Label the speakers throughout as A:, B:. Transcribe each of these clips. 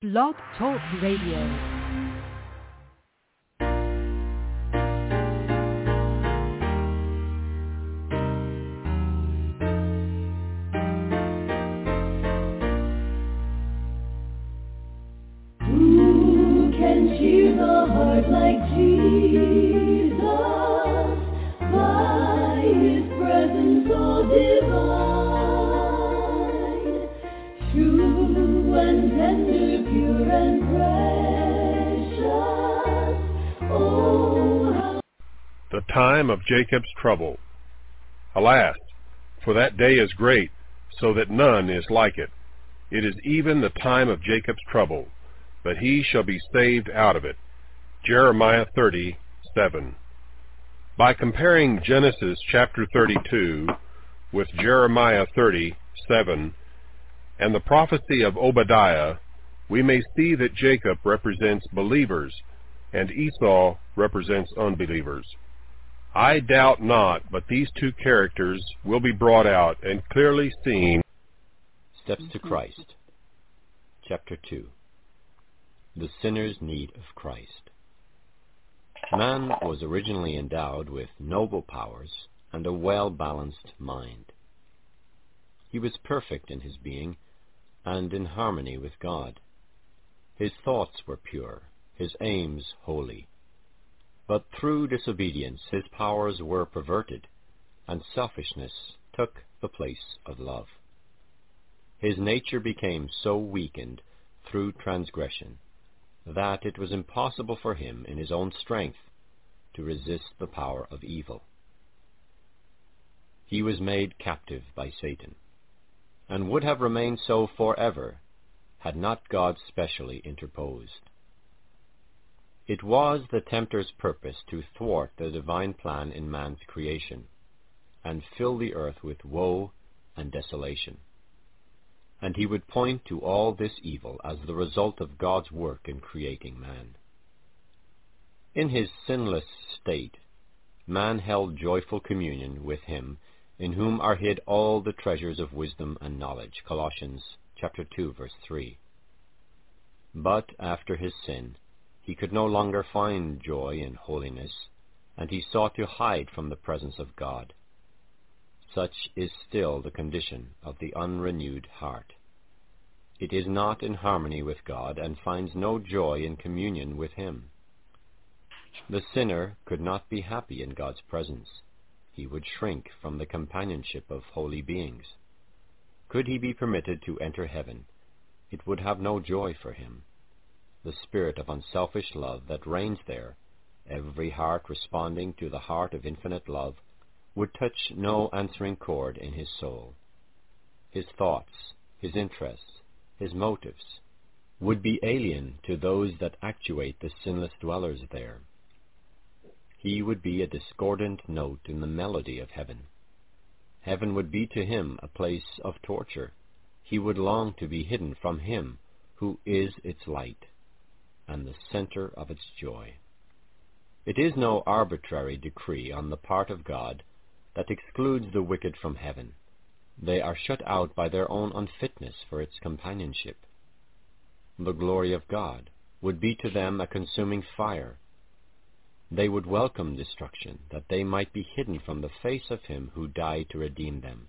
A: Blog Talk Radio.
B: The time of Jacob's trouble. Alas, for that day is great, so that none is like it. It is even the time of Jacob's trouble, but he shall be saved out of it. Jeremiah 30:7. By comparing Genesis chapter 32 with Jeremiah 30:7 and the prophecy of Obadiah, we may see that Jacob represents believers and Esau represents unbelievers. I doubt not, but these two characters will be brought out and clearly seen.
C: Steps to Christ. Chapter 2. The sinner's need of Christ. Man was originally endowed with noble powers and a well-balanced mind. He was perfect in his being and in harmony with God. His thoughts were pure, his aims holy. But through disobedience his powers were perverted, and selfishness took the place of love. His nature became so weakened through transgression that it was impossible for him in his own strength to resist the power of evil. He was made captive by Satan, and would have remained so forever had not God specially interposed. It was the tempter's purpose to thwart the divine plan in man's creation, and fill the earth with woe and desolation. And he would point to all this evil as the result of God's work in creating man. In his sinless state, man held joyful communion with him, in whom are hid all the treasures of wisdom and knowledge. Colossians chapter 2, verse 3. But after his sin, he could no longer find joy in holiness, and he sought to hide from the presence of God. Such is still the condition of the unrenewed heart. It is not in harmony with God and finds no joy in communion with Him. The sinner could not be happy in God's presence. He would shrink from the companionship of holy beings. Could he be permitted to enter heaven, it would have no joy for him. The spirit of unselfish love that reigns there, every heart responding to the heart of infinite love, would touch no answering chord in his soul. His thoughts, his interests, his motives would be alien to those that actuate the sinless dwellers there. He would be a discordant note in the melody of heaven. Heaven would be to him a place of torture. He would long to be hidden from Him who is its light and the center of its joy. It is no arbitrary decree on the part of God that excludes the wicked from heaven. They are shut out by their own unfitness for its companionship. The glory of God would be to them a consuming fire. They would welcome destruction, that they might be hidden from the face of Him who died to redeem them.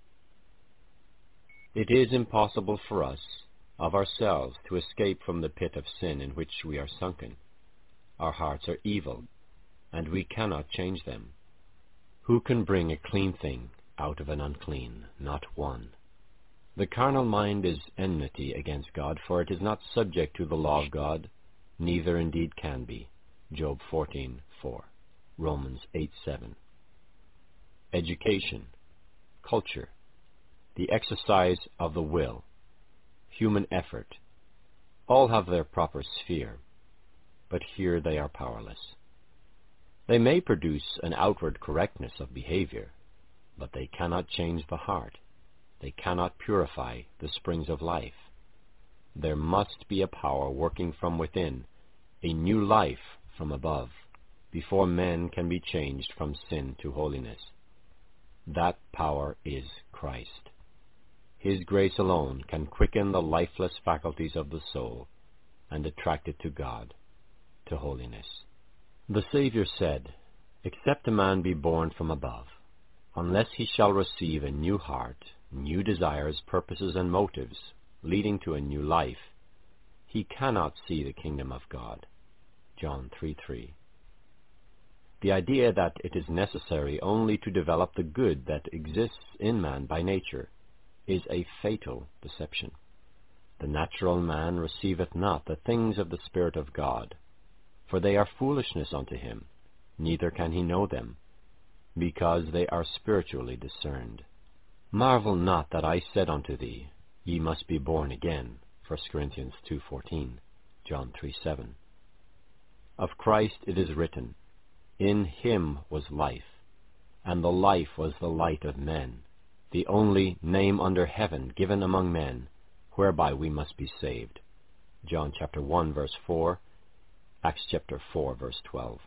C: It is impossible for us, of ourselves, to escape from the pit of sin in which we are sunken. Our hearts are evil, and we cannot change them. Who can bring a clean thing out of an unclean? Not one. The carnal mind is enmity against God, for it is not subject to the law of God, neither indeed can be. Job 14:4, Romans 8:7. Education, culture, the exercise of the will, human effort, all have their proper sphere, but here they are powerless. They may produce an outward correctness of behavior, but they cannot change the heart. They cannot purify the springs of life. There must be a power working from within, a new life from above, before men can be changed from sin to holiness. That power is Christ. His grace alone can quicken the lifeless faculties of the soul and attracted to God, to holiness. The Savior said, "Except a man be born from above, unless he shall receive a new heart, new desires, purposes, and motives, leading to a new life, he cannot see the kingdom of God." John 3:3. The idea that it is necessary only to develop the good that exists in man by nature is a fatal deception. The natural man receiveth not the things of the Spirit of God, for they are foolishness unto him, neither can he know them, because they are spiritually discerned. Marvel not that I said unto thee, Ye must be born again. 1 Corinthians 2:14, John 3:7. Of Christ it is written, In him was life, and the life was the light of men, the only name under heaven given among men, whereby we must be saved. John chapter 1, verse 4, Acts chapter 4, verse 12.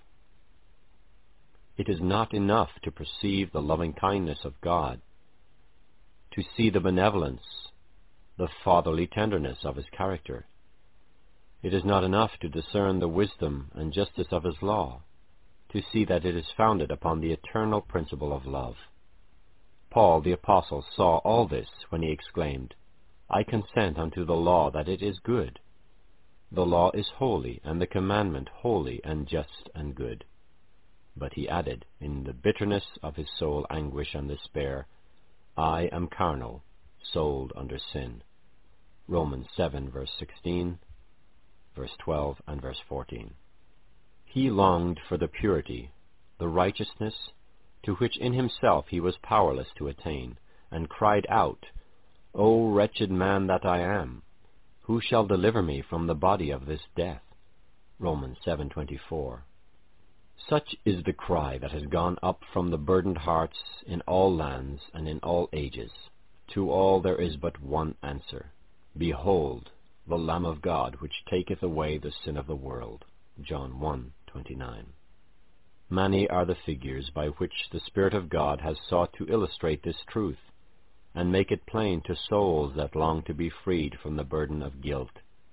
C: It is not enough to perceive the loving kindness of God, to see the benevolence, the fatherly tenderness of his character. It is not enough to discern the wisdom and justice of his law, to see that it is founded upon the eternal principle of love. Paul the Apostle saw all this when he exclaimed, I consent unto the law that it is good. The law is holy, and the commandment holy and just and good. But he added, in the bitterness of his soul anguish and despair, I am carnal, sold under sin. Romans 7, verse 16, verse 12, and verse 14. He longed for the purity, the righteousness, to which in himself he was powerless to attain, and cried out, O wretched man that I am, who shall deliver me from the body of this death? Romans 7:24. Such is the cry that has gone up from the burdened hearts in all lands and in all ages. To all there is but one answer. Behold, the Lamb of God, which taketh away the sin of the world. John 1:29. Many are the figures by which the Spirit of God has sought to illustrate this truth, and make it plain to souls that long to be freed from the burden of guilt.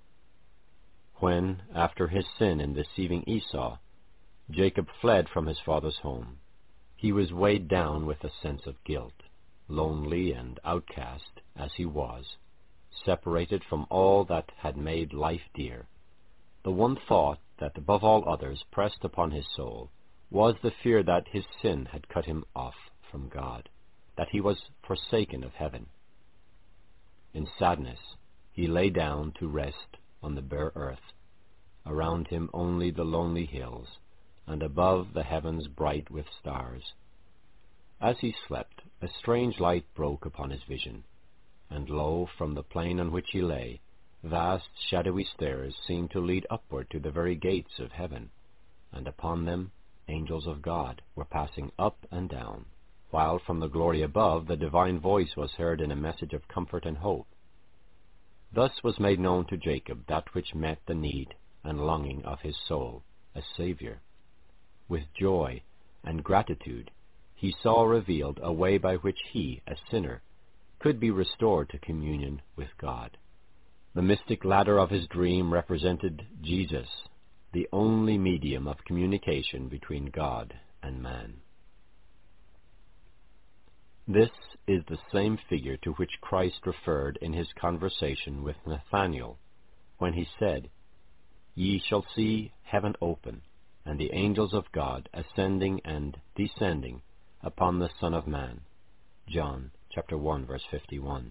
C: When, after his sin in deceiving Esau, Jacob fled from his father's home, he was weighed down with a sense of guilt, lonely and outcast as he was, separated from all that had made life dear. The one thought that above all others pressed upon his soul was the fear that his sin had cut him off from God, that he was forsaken of heaven. In sadness he lay down to rest on the bare earth, around him only the lonely hills, and above the heavens bright with stars. As he slept, a strange light broke upon his vision, and lo, from the plain on which he lay, vast shadowy stairs seemed to lead upward to the very gates of heaven, and upon them angels of God were passing up and down, while from the glory above the divine voice was heard in a message of comfort and hope. Thus was made known to Jacob that which met the need and longing of his soul, a Savior. With joy and gratitude he saw revealed a way by which he, a sinner, could be restored to communion with God. The mystic ladder of his dream represented Jesus, the only medium of communication between God and man. This is the same figure to which Christ referred in his conversation with Nathanael, when he said, Ye shall see heaven open, and the angels of God ascending and descending upon the Son of Man. John chapter 1, verse 51.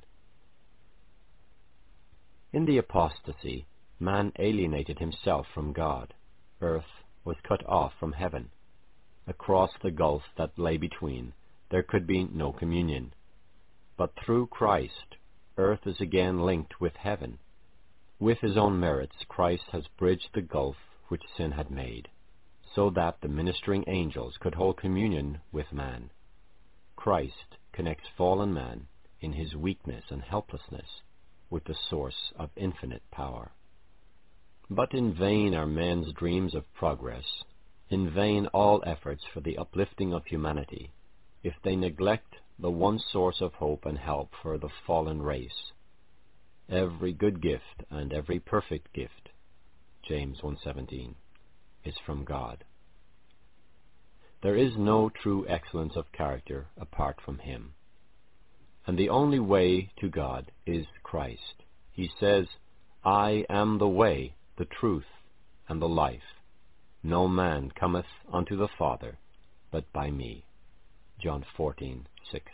C: In the apostasy, man alienated himself from God. Earth was cut off from heaven. Across the gulf that lay between, there could be no communion. But through Christ, earth is again linked with heaven. With his own merits, Christ has bridged the gulf which sin had made, so that the ministering angels could hold communion with man. Christ connects fallen man in his weakness and helplessness with the source of infinite power. But in vain are men's dreams of progress, in vain all efforts for the uplifting of humanity, if they neglect the one source of hope and help for the fallen race. Every good gift and every perfect gift James 1:17, is from God. There is no true excellence of character apart from him. And the only way to God is Christ. He says, I am the way, the truth, and the life. No man cometh unto the Father but by me. John 14:6.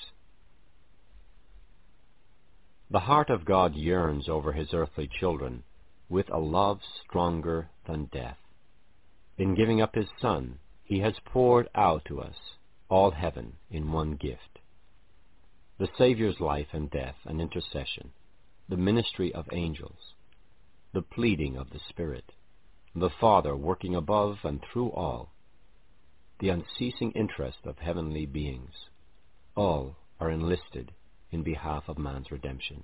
C: The heart of God yearns over his earthly children with a love stronger than death. In giving up his Son, he has poured out to us all heaven in one gift. The Savior's life and death and intercession, the ministry of angels, the pleading of the Spirit, the Father working above and through all, the unceasing interest of heavenly beings, all are enlisted in behalf of man's redemption.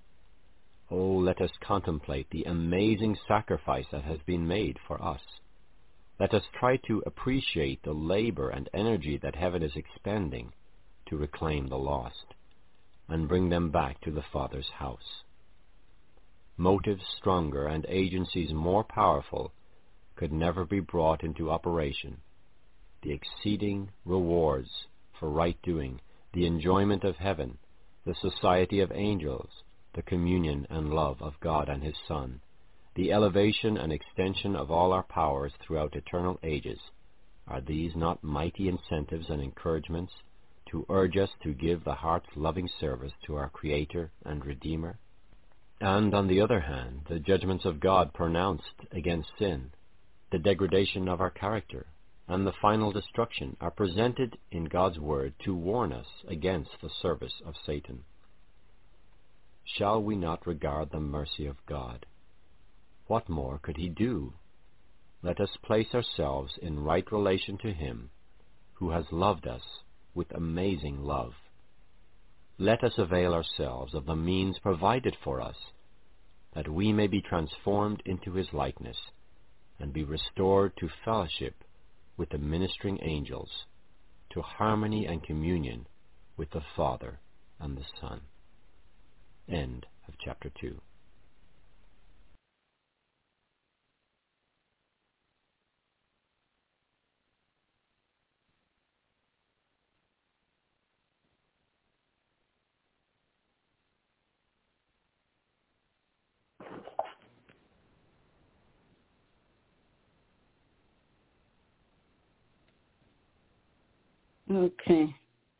C: Oh, let us contemplate the amazing sacrifice that has been made for us. Let us try to appreciate the labor and energy that heaven is expending to reclaim the lost and bring them back to the Father's house. Motives stronger and agencies more powerful could never be brought into operation. The exceeding rewards for right doing, the enjoyment of heaven, the society of angels, the communion and love of God and his Son, the elevation and extension of all our powers throughout eternal ages, are these not mighty incentives and encouragements to urge us to give the heart's loving service to our Creator and Redeemer? And on the other hand, the judgments of God pronounced against sin, the degradation of our character, and the final destruction are presented in God's Word to warn us against the service of Satan. Shall we not regard the mercy of God? What more could he do? Let us place ourselves in right relation to him who has loved us with amazing love. Let us avail ourselves of the means provided for us, that we may be transformed into his likeness and be restored to fellowship with the ministering angels, to harmony and communion with the Father and the Son. End of chapter 2.
A: Okay.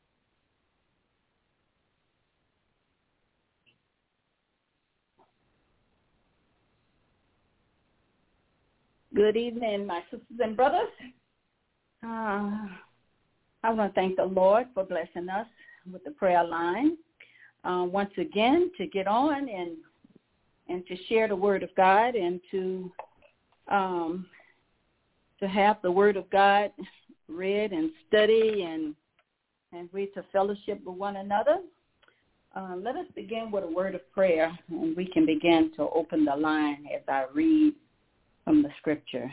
A: Good evening, my sisters and brothers. I want to thank the Lord for blessing us with the prayer line once again to get on and to share the Word of God and to have the Word of God read and study and read to fellowship with one another. Let us begin with a word of prayer, and we can begin to open the line as I read from the scripture.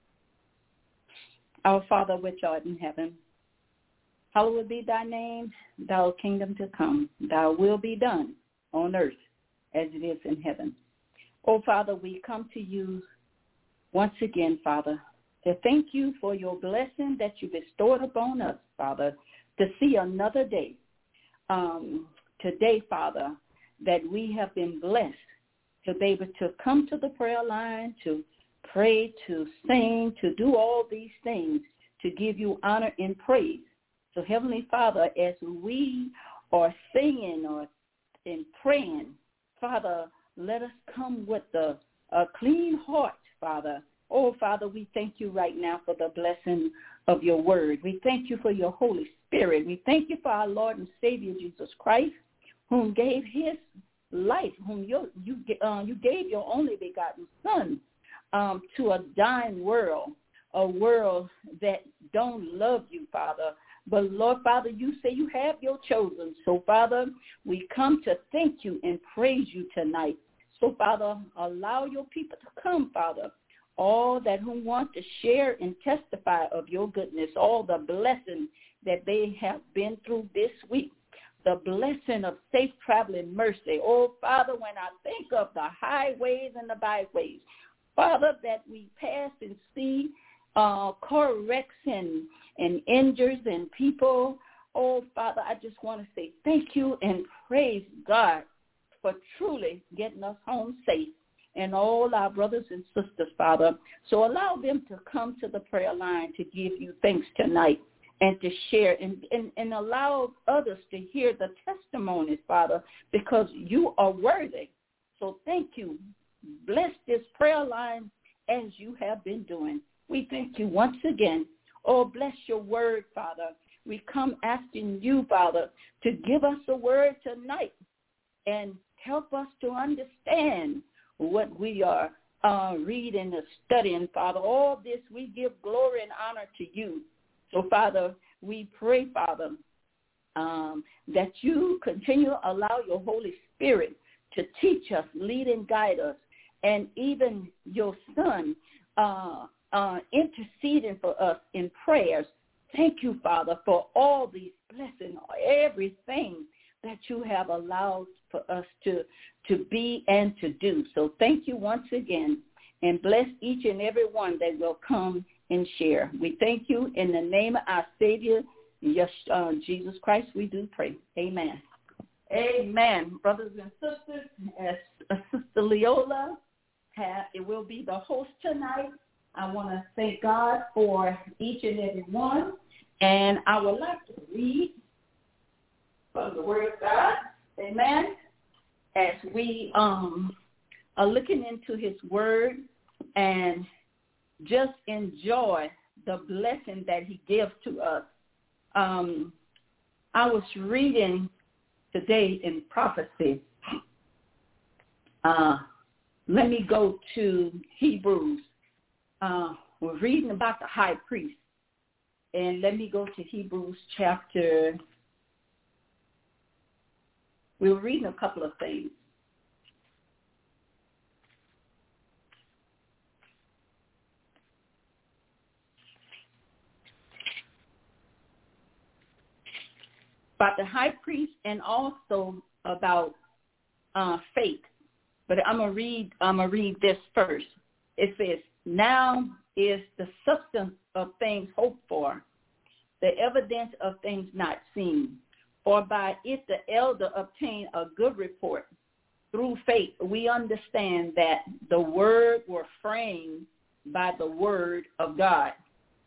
A: Our Father which art in heaven, hallowed be thy name, thy kingdom to come, thy will be done on earth as it is in heaven. Oh, Father, we come to you once again, Father, to thank you for your blessing that you bestowed upon us, Father, to see another day. Today, Father, that we have been blessed to be able to come to the prayer line, to pray, to sing, to do all these things, to give you honor and praise. So, Heavenly Father, as we are singing or in praying, Father, let us come with a clean heart, Father. Oh, Father, we thank you right now for the blessing of your word. We thank you for your Holy Spirit. We thank you for our Lord and Savior, Jesus Christ, whom gave his life, whom you gave your only begotten Son to a dying world, a world that don't love you, Father. But, Lord, Father, you say you have your chosen. So, Father, we come to thank you and praise you tonight. So, Father, allow your people to come, Father, all that who want to share and testify of your goodness, all the blessings that they have been through this week, the blessing of safe traveling mercy. Oh, Father, when I think of the highways and the byways, Father, that we pass and see car wrecks and injuries and people. Oh, Father, I just want to say thank you and praise God for truly getting us home safe and all our brothers and sisters, Father. So allow them to come to the prayer line to give you thanks tonight and to share and allow others to hear the testimonies, Father, because you are worthy. So thank you. Bless this prayer line as you have been doing. We thank you once again. Oh, bless your word, Father. We come asking you, Father, to give us a word tonight and help us to understand what we are reading and studying, Father. All this we give glory and honor to you. So, Father, we pray, Father, that you continue to allow your Holy Spirit to teach us, lead and guide us, and even your Son interceding for us in prayers. Thank you, Father, for all these blessings, everything that you have allowed for us to be and to do. So thank you once again, and bless each and every one that will come and share. We thank you in the name of our Savior, Jesus Christ, we do pray. Amen. Amen. Brothers and sisters, as Sister Leola it will be the host tonight, I want to thank God for each and every one. And I would like to read from the Word of God. Amen. As we are looking into his word and just enjoy the blessing that he gives to us. I was reading today in prophecy. Let me go to Hebrews. We're reading about the high priest. And let me go to Hebrews chapter. We're reading a couple of things. About the high priest and also about faith. But I'm gonna read this first. It says, "Now is the substance of things hoped for, the evidence of things not seen. For by it the elder obtained a good report. Through faith we understand that the word were framed by the word of God."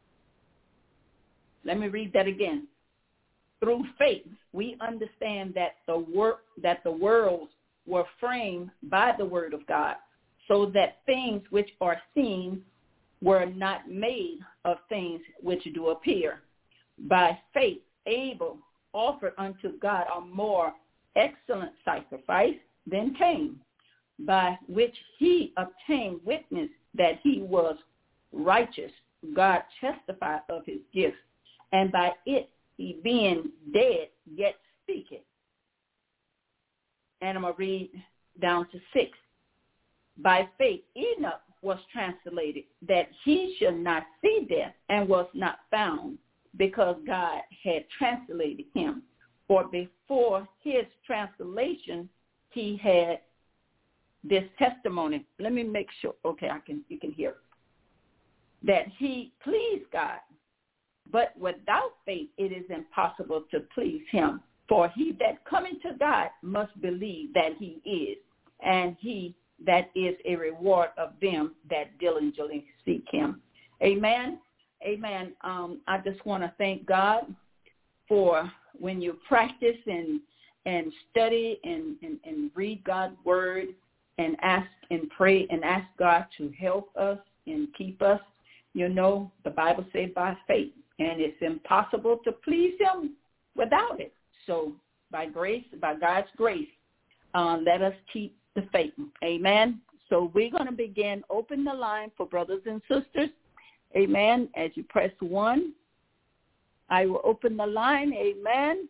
A: Let me read that again. Through faith we understand that the worlds were framed by the word of God, so that things which are seen were not made of things which do appear. By faith Abel offered unto God a more excellent sacrifice than Cain, by which he obtained witness that he was righteous. God testified of his gifts, and by it he being dead yet speaketh. And I'm going to read down to 6. By faith Enoch was translated, that he should not see death, and was not found, because God had translated him. For before his translation he had this testimony. Let me make sure. Okay, you can hear. That he pleased God. But without faith it is impossible to please him. For he that cometh to God must believe that he is, and he that is a reward of them that diligently seek him. Amen. Amen. I just want to thank God for when you practice and study and read God's word and ask and pray and ask God to help us and keep us. You know, the Bible says by faith, and it's impossible to please him without it. So by God's grace, let us keep the faith. Amen. So we're going to begin. Open the line for brothers and sisters. Amen. As you press 1, I will open the line. Amen.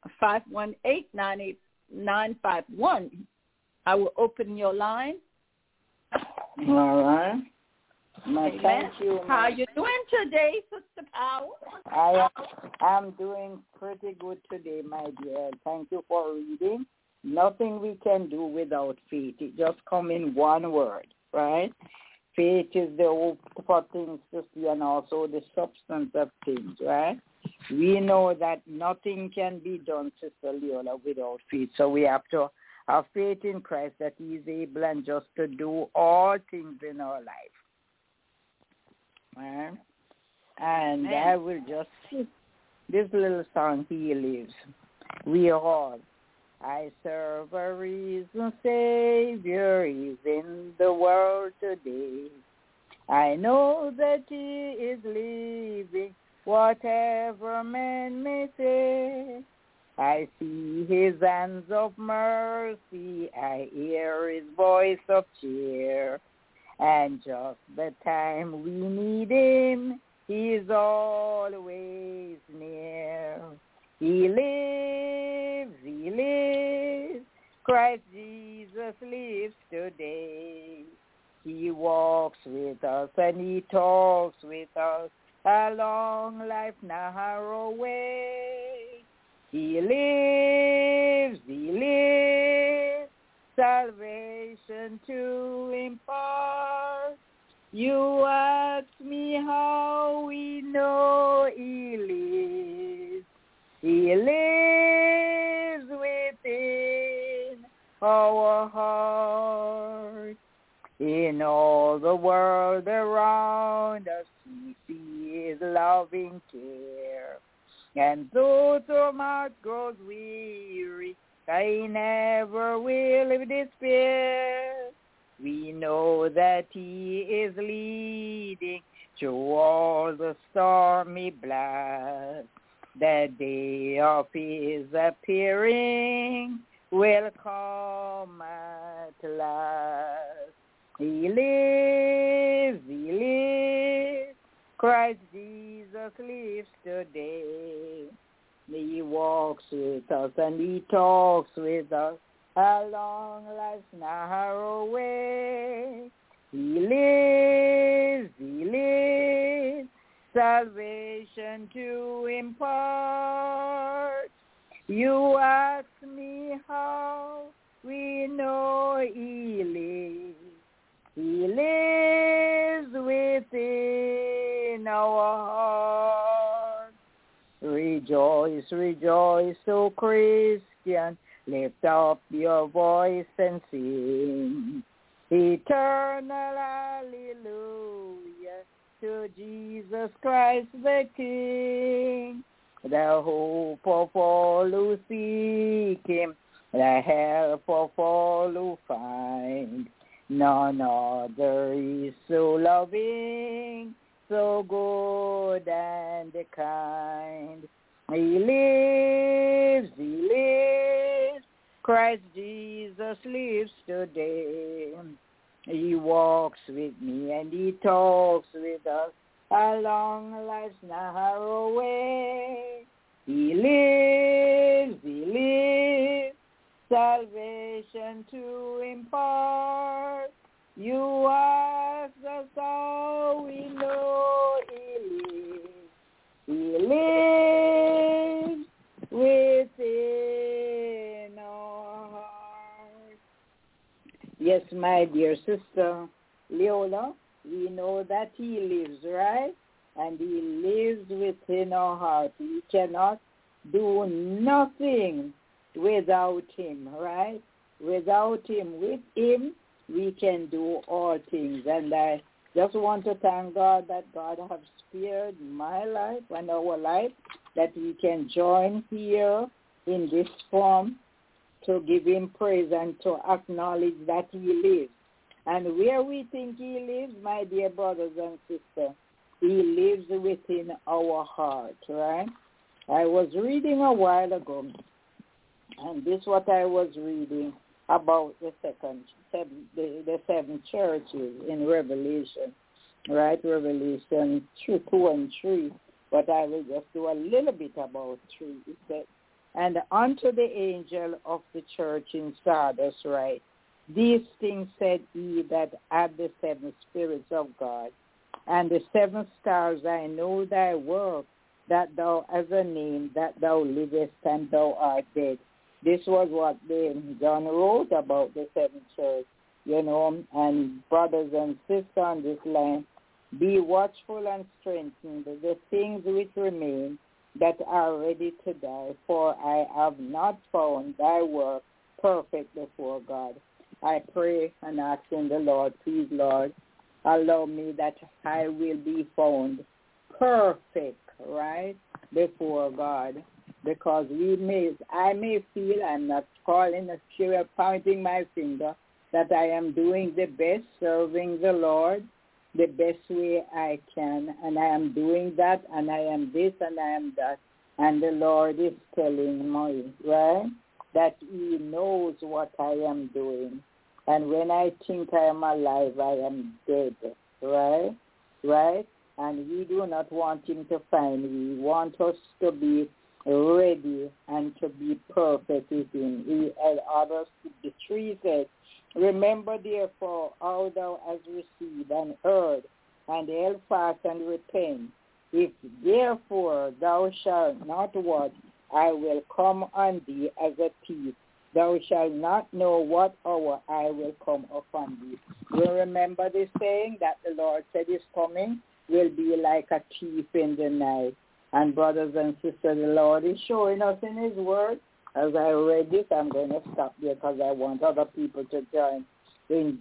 A: 518-98951. I will open your line.
D: All right. Thank you.
A: How are you doing today, Sister Powell?
D: I'm doing pretty good today, my dear. Thank you for reading. Nothing we can do without faith. It just come in one word, right? Faith is the hope for things to see and also the substance of things, right? We know that nothing can be done, Sister Leola, without faith. So we have to have faith in Christ that he is able and just to do all things in our life. Right? And I will just sing this little song, He Lives. We all. I serve a risen Savior, he's in the world today. I know that he is living, whatever man may say. I see his hands of mercy, I hear his voice of cheer. And just the time we need him, he is always near. He lives, he lives, Christ Jesus lives today. He walks with us and he talks with us along life's narrow way. He lives, salvation to impart. You ask me how we know he lives. He lives within our heart. In all the world around us, we see his loving care. And though our heart grows weary, I never will despair. We know that he is leading through all the stormy blast. The day of his appearing will come at last. He lives, Christ Jesus lives today. He walks with us and he talks with us along life's narrow way. He lives, salvation to impart. You ask me how we know he lives. He lives within our heart. Rejoice, rejoice, O Christian, lift up your voice and sing. Eternal hallelujah to Jesus Christ the King, the hope of all who seek him, the help of all who find. None other is so loving, so good and kind. He lives, Christ Jesus lives today. He walks with me and he talks with us along life's narrow way. He lives, salvation to impart. You ask us how we know he lives. He lives within our heart. Yes, my dear sister Leola, we know that he lives, right? And he lives within our heart. We cannot do nothing without him, right? Without him, with him, we can do all things. And I just want to thank God that God has spared my life and our life, that we can join here in this form to give him praise and to acknowledge that he lives. And where we think he lives, my dear brothers and sisters, he lives within our heart, right? I was reading a while ago, and this is what I was reading about the seven churches in Revelation, right? Revelation 2 and 3. But I will just do a little bit about 3. It said, and unto the angel of the church in Sardis write, these things said he that had the 7 spirits of God, and the 7 stars. I know thy work, that thou hast a name, that thou livest and thou art dead. This was what John wrote about the 7 churches. and brothers and sisters on this land, be watchful and strengthen the things which remain that are ready to die, for I have not found thy work perfect before God. I pray and ask in the Lord, please, Lord, allow me that I will be found perfect, right, before God, because I may feel, I'm not calling a fear, pointing my finger, that I am doing the best, serving the Lord the best way I can, and I am doing that, and I am this, and I am that, and the Lord is telling me, right, that he knows what I am doing. And when I think I am alive, I am dead, right? And we do not want him to find me. We want us to be ready and to be perfect with him. He had others, the tree said, remember therefore how thou hast received and heard, and held fast and repent. If therefore thou shalt not watch, I will come on thee as a thief. Thou shalt not know what hour I will come upon thee. You remember this saying that the Lord said his coming will be like a thief in the night. And brothers and sisters, the Lord is showing us in his word. As I read this, I'm going to stop there because I want other people to join. In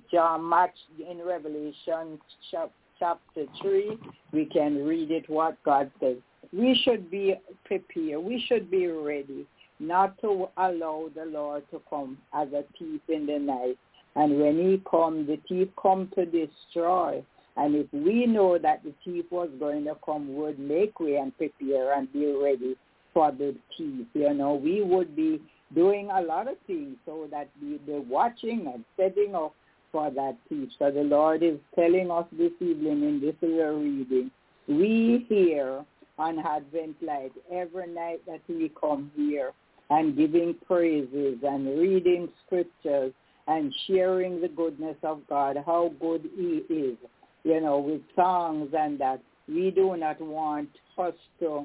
D: Revelation chapter 3, we can read it what God says. We should be prepared. We should be ready not to allow the Lord to come as a thief in the night. And when he comes, the thief comes to destroy. And if we know that the thief was going to come, we would make way and prepare and be ready for the thief. We would be doing a lot of things so that we're watching and setting up for that thief. So the Lord is telling us this evening in this little reading, we here on Advent Light, every night that we come here and giving praises and reading scriptures and sharing the goodness of God, how good he is, with songs and that. We do not want us to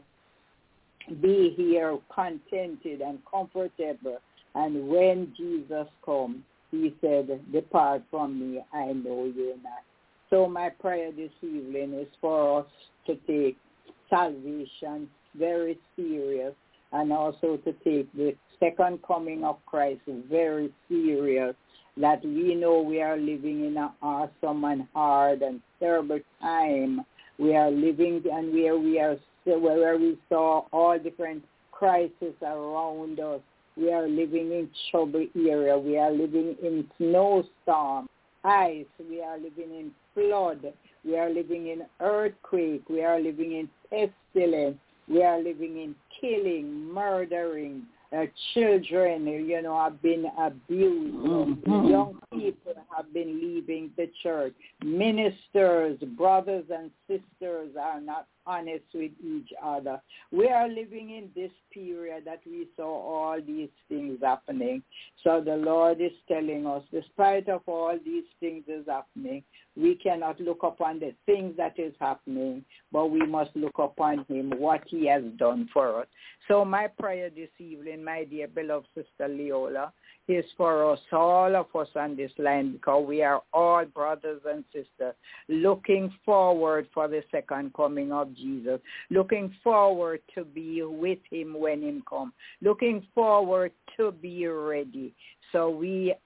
D: be here contented and comfortable. And when Jesus comes, he said, depart from me, I know you not. So my prayer this evening is for us to take salvation very serious, and also to take the second coming of Christ very serious, that we know we are living in an awesome and hard and terrible time. We are living and where we saw all different crises around us. We are living in trouble area. We are living in snowstorm, ice. We are living in flood. We are living in earthquake. We are living in pestilence. We are living in killing, murdering. Children, have been abused. Mm-hmm. Young people have been leaving the church. Ministers, brothers and sisters are not honest with each other. We are living in this period that we saw all these things happening. So the Lord is telling us, despite of all these things is happening, we cannot look upon the things that is happening, but we must look upon him, what he has done for us. So my prayer this evening, my dear beloved Sister Leola, is for us, all of us on this line, because we are all brothers and sisters looking forward for the second coming of Jesus, looking forward to be with him when he comes, looking forward to be ready. So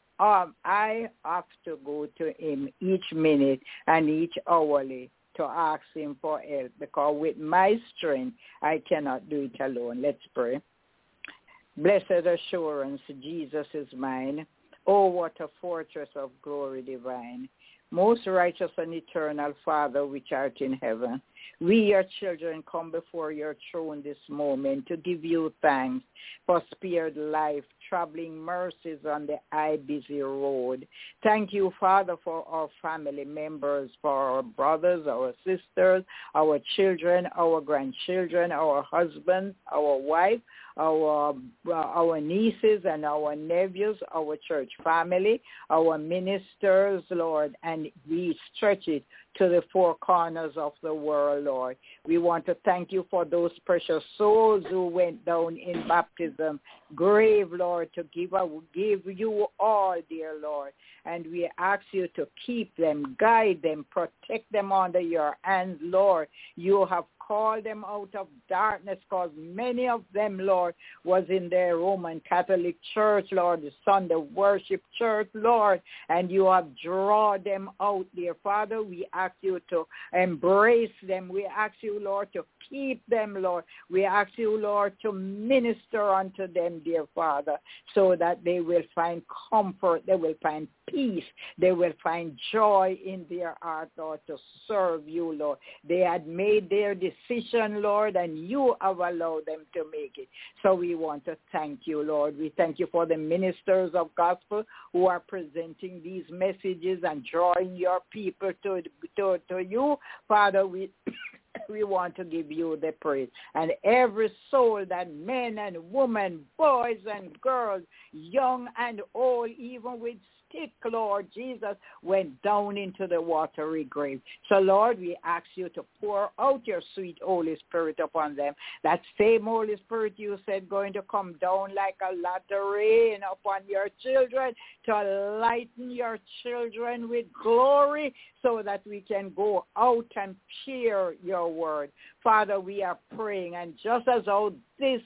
D: I have to go to him each minute and each hourly to ask him for help, because with my strength, I cannot do it alone. Let's pray. Blessed assurance, Jesus is mine. Oh, what a fortress of glory divine. Most righteous and eternal Father, which art in heaven, we, your children, come before your throne this moment to give you thanks for spared life, traveling mercies on the busy road. Thank you, Father, for our family members, for our brothers, our sisters, our children, our grandchildren, our husbands, our wives, our nieces and our nephews, our church family, our ministers, Lord, and we stretch it to the four corners of the world, Lord. We want to thank you for those precious souls who went down in baptism grave, Lord, to give you all, dear Lord. And we ask you to keep them, guide them, protect them under your hands, Lord. You have called them out of darkness, because many of them, Lord, was in their Roman Catholic Church, Lord, the Sunday worship church, Lord, and you have drawn them out, dear Father. We ask you to embrace them. We ask you, Lord, to keep them, Lord. We ask you, Lord, to minister unto them, dear Father, so that they will find comfort, they will find peace, they will find joy in their heart, Lord, to serve you, Lord. They had made their decision, Lord, and you have allowed them to make it. So we want to thank you, Lord. We thank you for the ministers of gospel who are presenting these messages and drawing your people to you. Father, we want to give you the praise. And every soul that men and women, boys and girls, young and old, even with stick, Lord Jesus, went down into the watery grave. So, Lord, we ask you to pour out your sweet Holy Spirit upon them. That same Holy Spirit you said going to come down like a latter rain upon your children, to lighten your children with glory, so that we can go out and share your word. Father, we are praying, and just as how this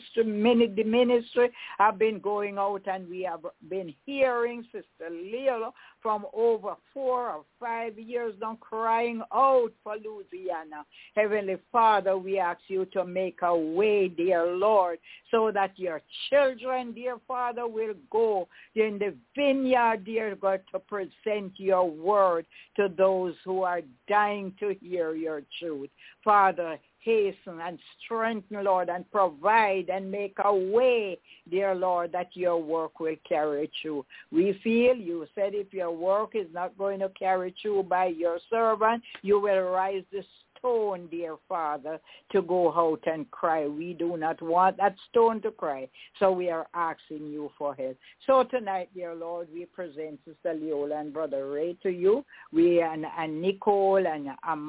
D: the ministry have been going out, and we have been hearing Sister Leila from over 4 or 5 years now crying out for Louisiana. Heavenly Father, we ask you to make a way, dear Lord, so that your children, dear Father, will go in the vineyard, dear God, to present your word to those who are dying to hear your truth. Father, hasten and strengthen, Lord, and provide and make a way, dear Lord, that your work will carry through. We feel you said if your work is not going to carry through by your servant, you will rise the stone, dear Father, to go out and cry. We do not want that stone to cry, so we are asking you for help. So tonight, dear Lord, we present Sister Leola and Brother Ray to you. We and Nicole and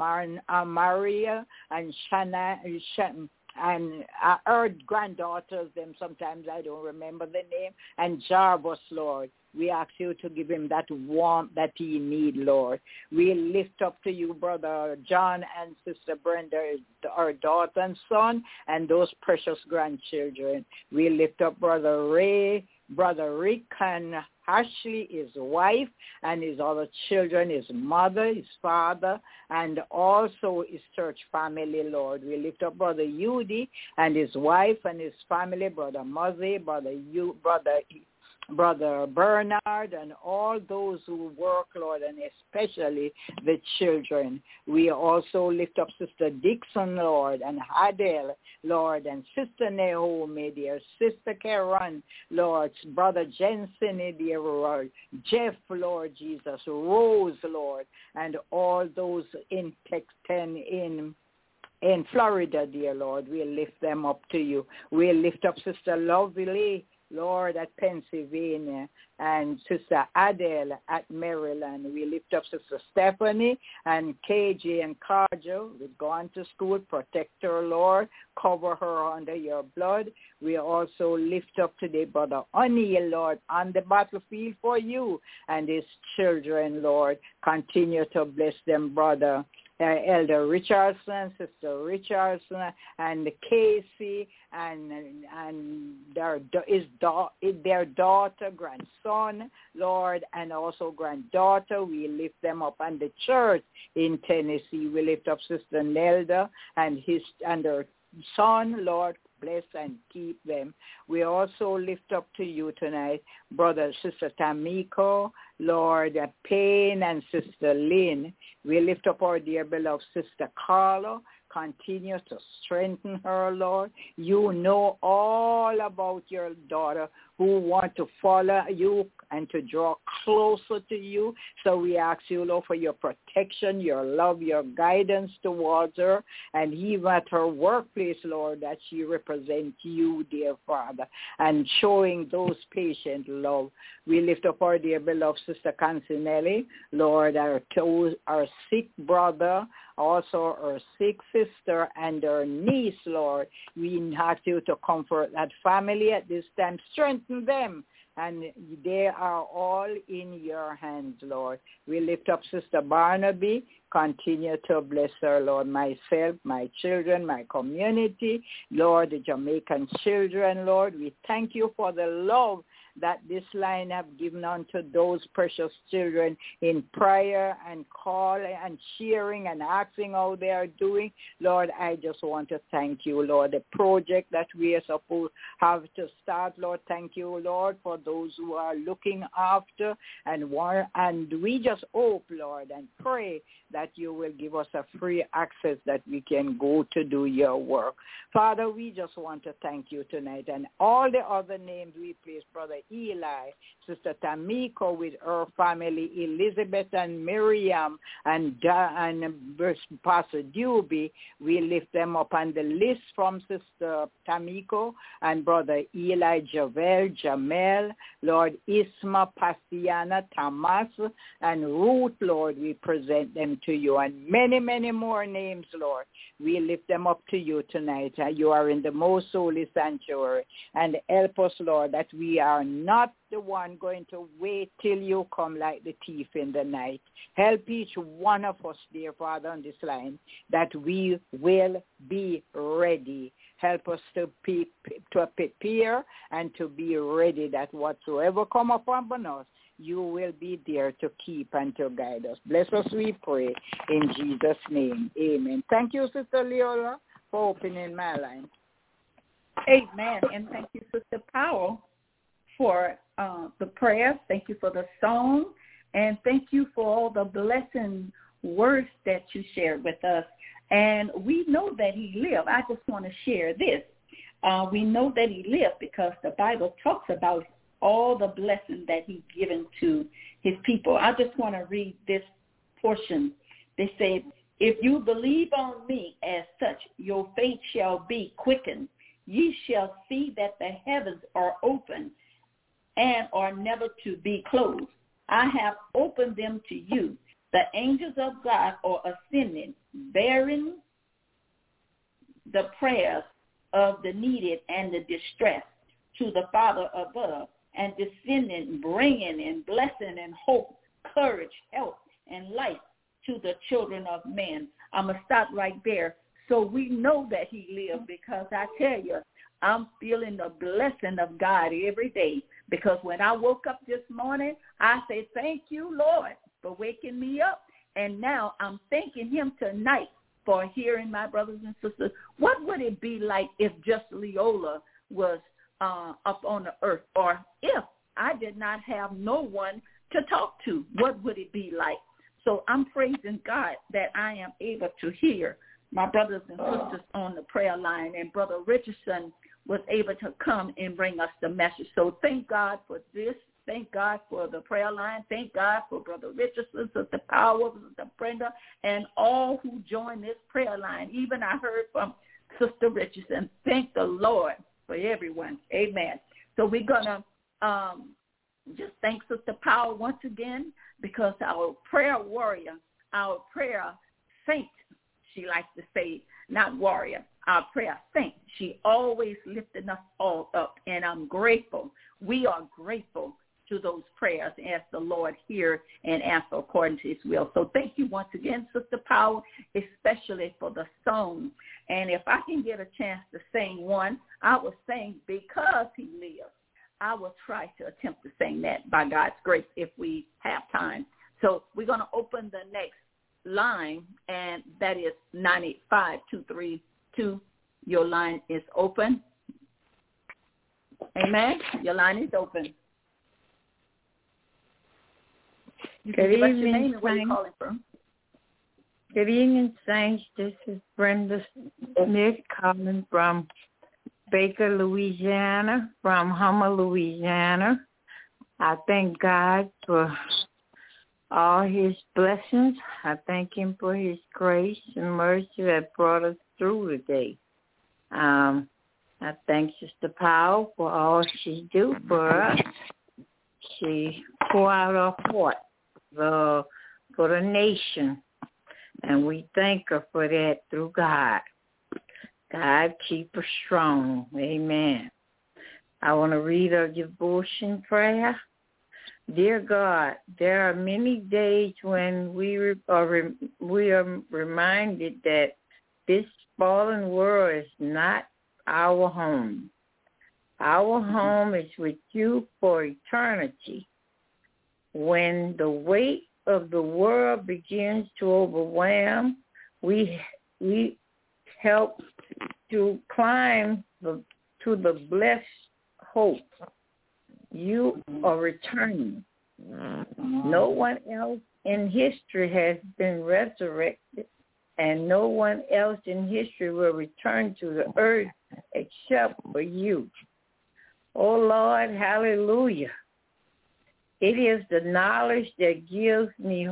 D: Amaria and Shanna and her granddaughters, them sometimes I don't remember the name, and Jarvis, Lord. We ask you to give him that warmth that he needs, Lord. We lift up to you, Brother John and Sister Brenda, our daughter and son, and those precious grandchildren. We lift up Brother Ray, Brother Rick, and Ashley, his wife, and his other children, his mother, his father, and also his church family, Lord. We lift up Brother Yudi and his wife and his family, Brother Muzzy, Brother Bernard, and all those who work, Lord, and especially the children. We also lift up Sister Dixon, Lord, and Adele, Lord, and Sister Naomi, dear Sister Karen, Lord, Brother Jensen, dear Lord, Jeff, Lord Jesus, Rose, Lord, and all those in Florida, dear Lord. We lift them up to you. We lift up Sister Lovely, Lord, at Pennsylvania, and Sister Adele at Maryland. We lift up Sister Stephanie and KJ and Carjo. We've gone to school. Protect her, Lord. Cover her under your blood. We also lift up today Brother O'Neill, Lord, on the battlefield for you and his children, Lord. Continue to bless them, Brother Elder Richardson, Sister Richardson, and Casey, and their daughter, grandson, Lord, and also granddaughter. We lift them up, and the church in Tennessee. We lift up Sister Nelda and her son, Lord. Bless and keep them. We also lift up to you tonight, Sister Tamiko, Lord, Payne, and Sister Lynn. We lift up our dear beloved Sister Carla. Continue to strengthen her, Lord. You know all about your daughter who want to follow you and to draw closer to you. So we ask you, Lord, for your protection, your love, your guidance towards her, and even at her workplace, Lord, that she represents you, dear Father, and showing those patient love. We lift up our dear beloved Sister Cancinelli, Lord, our sick brother, also her sick sister and her niece, Lord. We ask you to comfort that family at this time. Strengthen them. And they are all in your hands, Lord. We lift up Sister Barnaby. Continue to bless her, Lord, myself, my children, my community, Lord, the Jamaican children, Lord. We thank you for the love that this line have given unto those precious children in prayer and call and cheering and asking how they are doing. Lord, I just want to thank you, Lord, the project that we are supposed to have to start, Lord. Thank you, Lord, for those who are looking after and we just hope, Lord, and pray that you will give us a free access that we can go to do your work. Father, we just want to thank you tonight. And all the other names we place, Brother Eli, Sister Tamiko with her family, Elizabeth and Miriam, and Pastor Dewey, we lift them up on the list from Sister Tamiko and Brother Eli, Javel, Jamel, Lord Isma, Pastiana, Thomas, and Ruth, Lord, we present them to you, and many, many more names, Lord. We lift them up to you tonight. You are in the most holy sanctuary, and help us, Lord, that we are not the one going to wait till you come like the thief in the night. Help each one of us, dear Father, on this line, that we will be ready. Help us to prepare and to be ready, that whatsoever come upon us, you will be there to keep and to guide us. Bless us, we pray, in Jesus' name. Amen. Thank you, Sister Leola, for opening my line.
A: Amen. And thank you, Sister Powell, for the prayers. Thank you for the song. And thank you for all the blessing words that you shared with us. And we know that he lived. I just want to share this. We know that he lived because the Bible talks about all the blessings that he's given to his people. I just want to read this portion. They say, if you believe on me as such, your faith shall be quickened. Ye shall see that the heavens are open and are never to be closed. I have opened them to you. The angels of God are ascending, bearing the prayers of the needed and the distressed to the Father above, and descending, bringing in blessing and hope, courage, health, and life to the children of men. I'm going to stop right there. So we know that he lived, because I tell you, I'm feeling the blessing of God every day, because when I woke up this morning, I say, thank you, Lord, for waking me up. And now I'm thanking him tonight for hearing my brothers and sisters. What would it be like if just Leola was up on the earth, or if I did not have no one to talk to? What would it be like? So I'm praising God that I am able to hear my brothers and sisters on the prayer line, and Brother Richardson was able to come and bring us the message. So thank God for this. Thank God for the prayer line. Thank God for Brother Richardson, Sister Power, Sister Brenda, and all who joined this prayer line. Even I heard from Sister Richardson. Thank the Lord for everyone. Amen. So we're going to just thank Sister Power once again, because our prayer warrior, our prayer saint, she likes to say, not warrior, our prayer saint, she always lifting us all up, and I'm grateful. We are grateful to those prayers as the Lord hear and answer according to his will. So thank you once again, Sister Power, especially for the song. And if I can get a chance to sing one, I will sing Because He Lives. I will try to attempt to sing that by God's grace if we have time. So we're going to open the next line, and that is 985-232. Your line is open. Amen. Your line is open.
E: Good evening, Saints. Good evening, Saints. This is Brenda Smith calling from Baker, Louisiana, from Homer, Louisiana. I thank God for all his blessings. I thank him for his grace and mercy that brought us through today. I thank Sister Powell for all she do for us. She poured out her heart for the nation, and we thank her for that through God. God keep her strong. Amen. I want to read a devotion prayer. Dear God, there are many days when we are reminded that this fallen world is not our home. Our home is with you for eternity. When the weight of the world begins to overwhelm, we help to climb to the blessed hope. You are returning. No one else in history has been resurrected, and no one else in history will return to the earth except for you. Oh, Lord, hallelujah. It is the knowledge that gives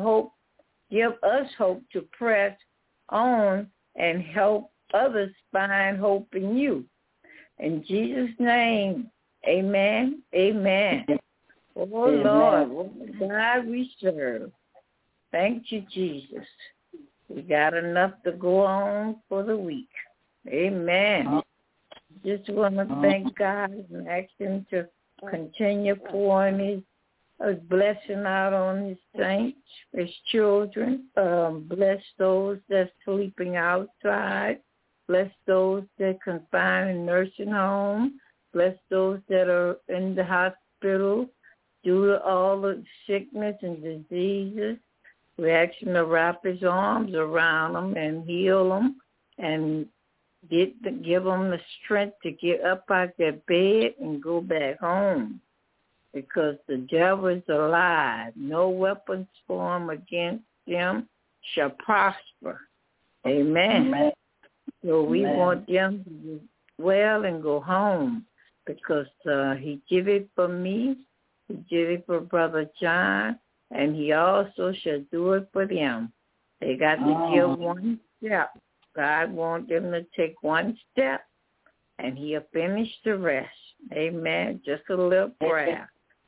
E: us hope to press on and help others find hope in you. In Jesus' name, amen, amen. Oh, amen. Lord, what God we serve. Thank you, Jesus. We got enough to go on for the week. Amen. Just want to thank God and ask him to continue pouring his blessing out on his saints, his children. Bless those that's sleeping outside. Bless those that confined in nursing homes. Bless those that are in the hospital due to all the sickness and diseases. We ask him to wrap his arms around them and heal them and give them the strength to get up out their bed and go back home, because the devil is alive. No weapons formed against them shall prosper. Amen. Amen. So we want them to do well and go home, because he did it for me, he did it for Brother John, and he also shall do it for them. They got to give one step. God wants them to take one step, and he'll finish the rest. Amen. Just a little prayer.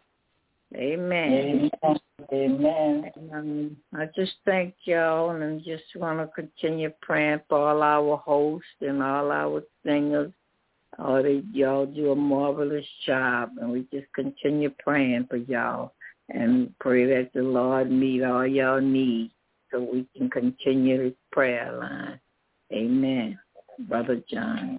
E: Amen. Amen. And, I just thank y'all, and just want to continue praying for all our hosts and all our singers. Y'all do a marvelous job, and we just continue praying for y'all and pray that the Lord meet all y'all needs so we can continue this prayer line. Amen. Brother John.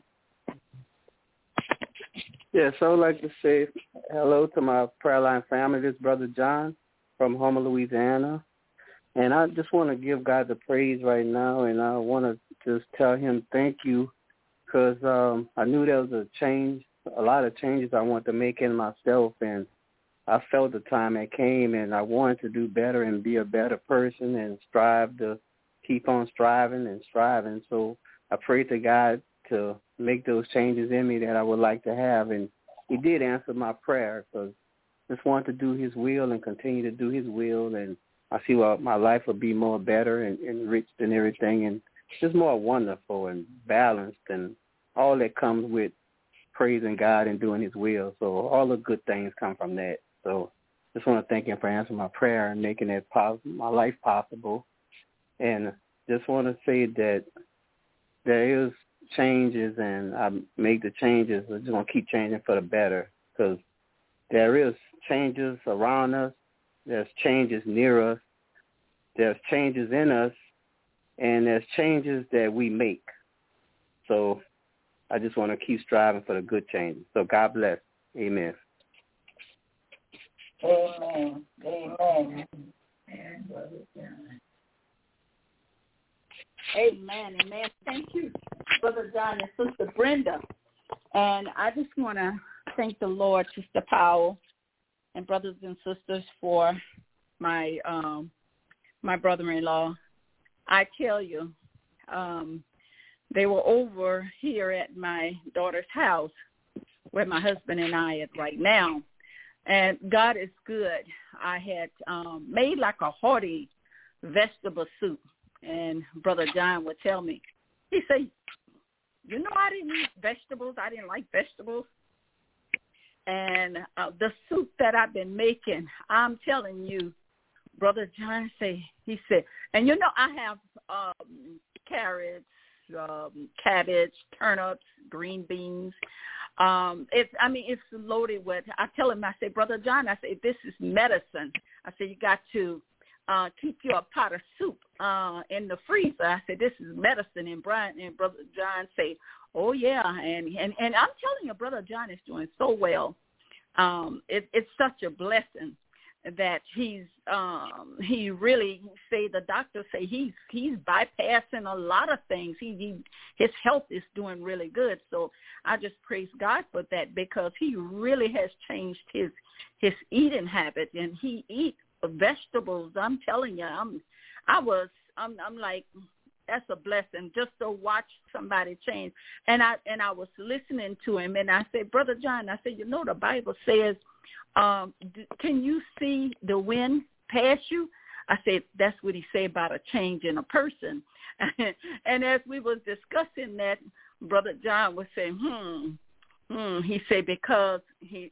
F: Yes, I would like to say hello to my prayer line family. This is Brother John from Homer, Louisiana. And I just want to give God the praise right now, and I want to just tell him thank you, because I knew there was a lot of changes I want to make in myself, and I felt the time it came, and I wanted to do better and be a better person and strive to keep on striving and striving. So I prayed to God to make those changes in me that I would like to have, and he did answer my prayer, because I just wanted to do his will and continue to do his will, and I see my life will be more better and enriched and everything, and just more wonderful and balanced and all that comes with praising God and doing his will. So all the good things come from that. So just want to thank him for answering my prayer and making that my life possible. And just want to say that there is changes, and I make the changes. I'm just going to keep changing for the better, because there is changes around us. There's changes near us. There's changes in us, and there's changes that we make. So I just want to keep striving for the good changes. So God bless. Amen.
A: Amen. Amen. Amen. Amen. Thank you, Brother John and Sister Brenda. And I just want to thank the Lord, Sister Powell, and brothers and sisters, for my my brother-in-law. I tell you, they were over here at my daughter's house, where my husband and I are right now. And God is good. I had made like a hearty vegetable soup. And Brother John would tell me, he said, I didn't eat vegetables. I didn't like vegetables. And the soup that I've been making, I'm telling you, Brother John he said, and you know I have carrots, cabbage, turnips, green beans. It's loaded with. I tell him, I say, Brother John, I say, this is medicine. I say, you got to keep your pot of soup in the freezer. I said, this is medicine. And Brother John say, oh yeah, and I'm telling you, Brother John is doing so well. It's such a blessing that he really the doctors say he's bypassing a lot of things. His health is doing really good. So I just praise God for that, because he really has changed his eating habit, and he eats vegetables. I'm telling you, I'm like, that's a blessing just to watch somebody change. And I was listening to him, and I said, Brother John, I said, you know, the Bible says, can you see the wind pass you? I said, that's what he said about a change in a person. And as we was discussing that, Brother John was saying, he said, because he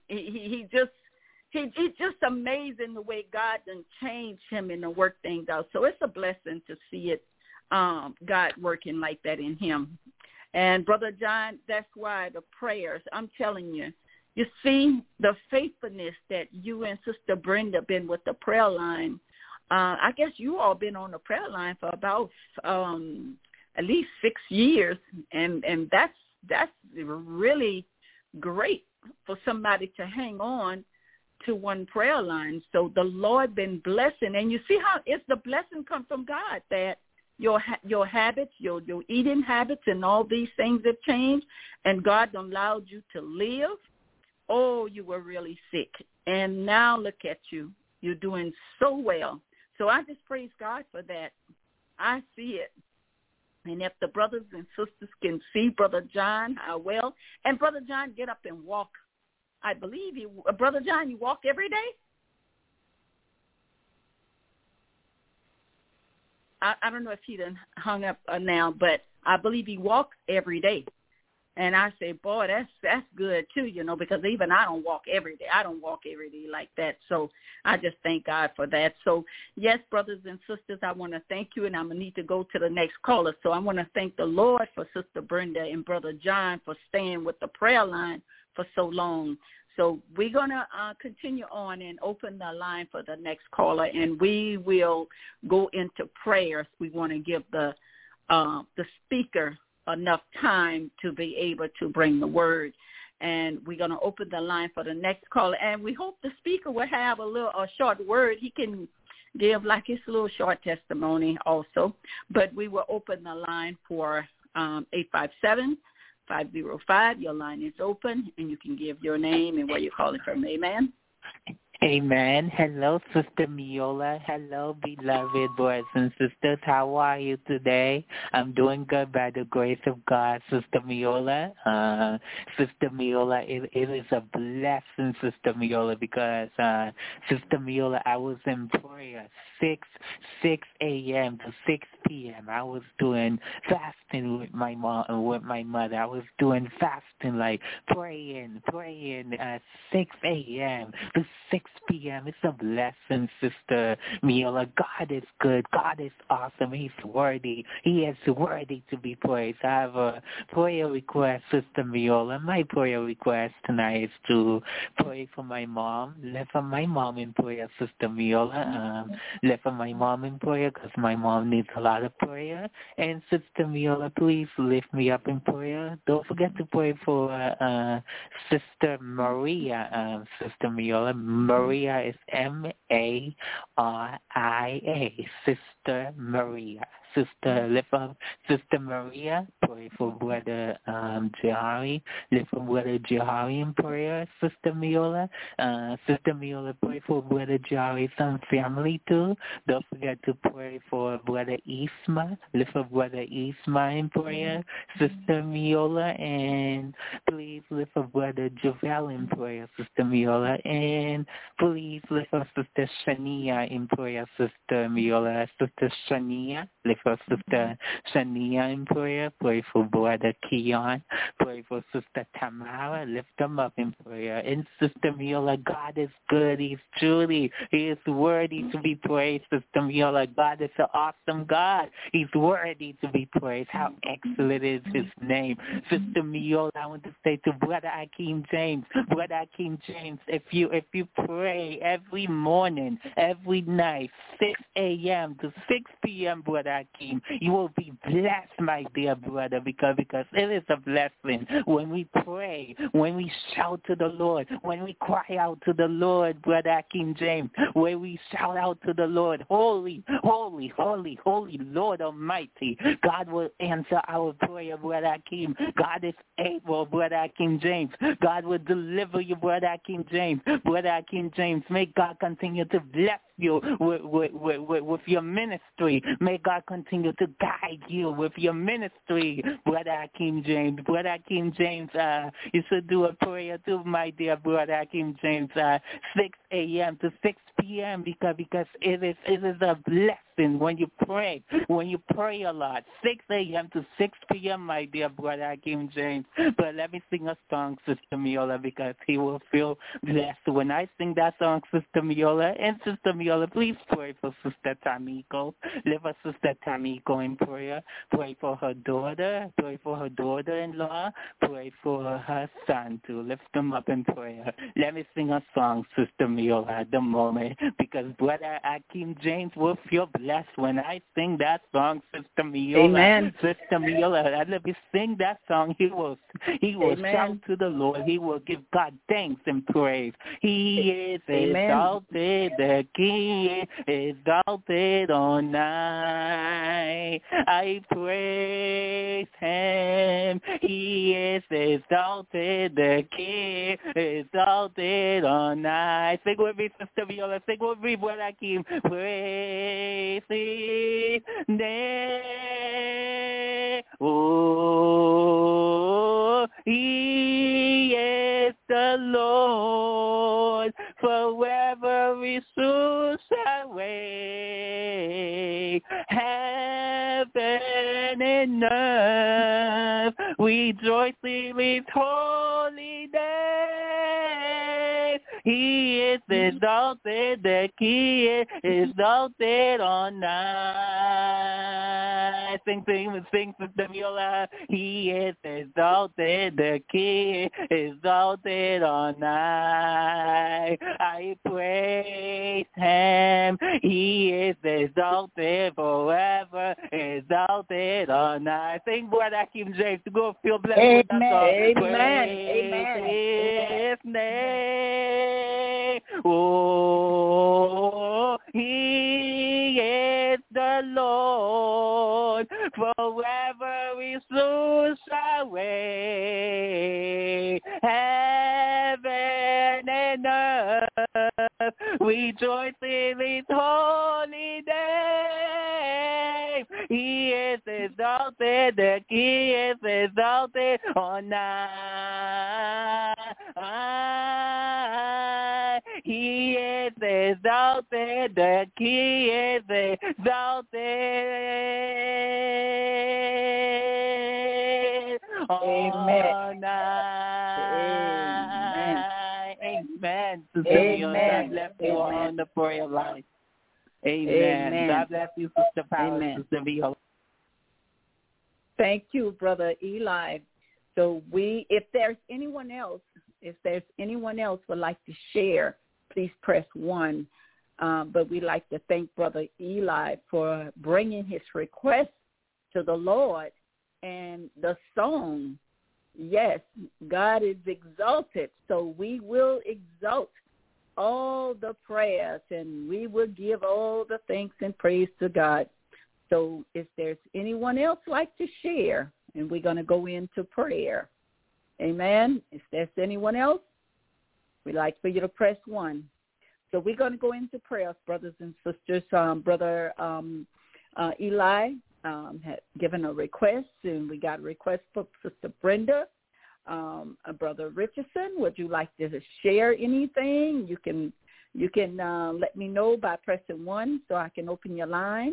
A: just amazing the way God done changed him in the work things out. So it's a blessing to see it, God working like that in him. And Brother John, that's why the prayers, I'm telling you, you see the faithfulness that you and Sister Brenda been with the prayer line. I guess you all been on the prayer line for about at least 6 years, and that's really great for somebody to hang on to one prayer line. So the Lord been blessing, and you see how it's the blessing come from God, that your habits, your eating habits, and all these things have changed, and God allowed you to live. Oh, you were really sick, and now look at you. You're doing so well. So I just praise God for that. I see it. And if the brothers and sisters can see Brother John, how well, and Brother John get up and walk. I believe Brother John, you walk every day? I don't know if he done hung up now, but I believe he walks every day. And I say, boy, that's good too, you know, because even I don't walk every day. I don't walk every day like that. So I just thank God for that. So, yes, brothers and sisters, I want to thank you, and I'm going to need to go to the next caller. So I want to thank the Lord for Sister Brenda and Brother John for staying with the prayer line for so long. So we're going to continue on and open the line for the next caller, and we will go into prayers. We want to give the speaker enough time to be able to bring the word. And we're going to open the line for the next caller. And we hope the speaker will have a short word. He can give like his little short testimony also. But we will open the line for 857-505. Your line is open, and you can give your name and where you're calling from. Amen.
G: Amen. Hello, Sister Miola. Hello, beloved brothers and sisters. How are you today? I'm doing good by the grace of God, Sister Miola. Sister Miola, it is a blessing, Sister Miola, because Sister Miola, I was in prayer 6 a.m. to 6 p.m. I was doing fasting with my mom and with my mother. I was doing fasting, like praying at 6 a.m. to 6 p.m. It's a blessing, Sister Miola. God is good. God is awesome. He's worthy. He is worthy to be praised. I have a prayer request, Sister Miola. My prayer request tonight is to pray for my mom. Lift up my mom in prayer, Sister Miola. Lift up my mom in prayer because my mom needs a lot of prayer. And Sister Miola, please lift me up in prayer. Don't forget to pray for Sister Maria, Sister Miola. Maria is Maria, Sister Maria. Sister, lift up Sister Maria. Pray for Brother Jahari. Lift up Brother Jahari in prayer, Sister Miola. Sister Miola, pray for Brother Jahari's family too. Don't forget to pray for Brother Isma. Lift up Brother Isma in prayer, Sister Miola. And please lift up Brother Javel in prayer, Sister Miola. And please lift up Sister Shania in prayer, Sister Miola. Sister Shania, lift for Sister Shania in prayer. Pray for Brother Keon. Pray for Sister Tamara. Lift them up in prayer. And Sister Miola, God is good. He is worthy to be praised. Sister Miola, God is an awesome God. He's worthy to be praised. How excellent is his name. Sister Miola, I want to say to Brother Akeem James, if you pray every morning, every night, 6 a.m. to 6 p.m., Brother Akeem, you will be blessed, my dear brother, because it is a blessing when we pray, when we shout to the Lord, when we cry out to the Lord, Brother Akeem James, when we shout out to the Lord, holy, holy, holy, holy Lord Almighty. God will answer our prayer, Brother Akeem. God is able, Brother Akeem James. God will deliver you, Brother Akeem James. Brother Akeem James, may God continue to bless you with your ministry. May God continue to guide you with your ministry, Brother Akeem James. Brother Akeem James, you should do a prayer too, my dear Brother Akeem James, 6 a.m. to 6 p.m. because it is a blessing when you pray a lot. 6 a.m. to 6 p.m., my dear Brother Akeem James. But let me sing a song, Sister Miola, because he will feel blessed when I sing that song, Sister Miola. And Sister Miola, please pray for Sister Tamiko. Lift up Sister Tamiko in prayer. Pray for her daughter. Pray for her daughter-in-law. Pray for her son, too. Lift them up in prayer. Let me sing a song, Sister Miola, at the moment, because Brother Akeem James will feel blessed when I sing that song, Sister Miola.
A: Amen.
G: Sister Miola, let me sing that song. He will shout to the Lord. He will give God thanks and praise. He is exalted, the King is exalted on high. I praise him. He is exalted, the King is exalted on high. Sing with me, Sister Viola. Sing with me, Brother Akeem. Praise his name. Oh, he is the Lord. Forever we soon shall reign. Heaven and earth rejoice in his holy name. He is exalted, the King is exalted on high. Sing, Sister Viola. He is exalted, the King is exalted on high. I praise him. He is exalted forever, exalted on high. Sing, Brother Akeem James, to go feel blessed with that song.
A: Amen.
G: Praise his name. Oh, he is the Lord. Forever we soon shall reign. Heaven and earth rejoice in his holy name. He is exalted, the King is exalted on high. He is exalted, the King is exalted on high. Amen. God bless you all on the prayer line. Amen. God bless you, Sister Power, Sister Viola.
A: Thank you, Brother Eli. So if there's anyone else would like to share, please press 1. But we'd like to thank Brother Eli for bringing his request to the Lord. And the song, yes, God is exalted. So we will exalt all the prayers and we will give all the thanks and praise to God. So if there's anyone else like to share, and we're going to go into prayer. Amen. If there's anyone else, we'd like for you to press 1. So we're going to go into prayers, brothers and sisters. Brother Eli had given a request, and we got a request for Sister Brenda. Brother Richardson, would you like to share anything? You can let me know by pressing 1 so I can open your line.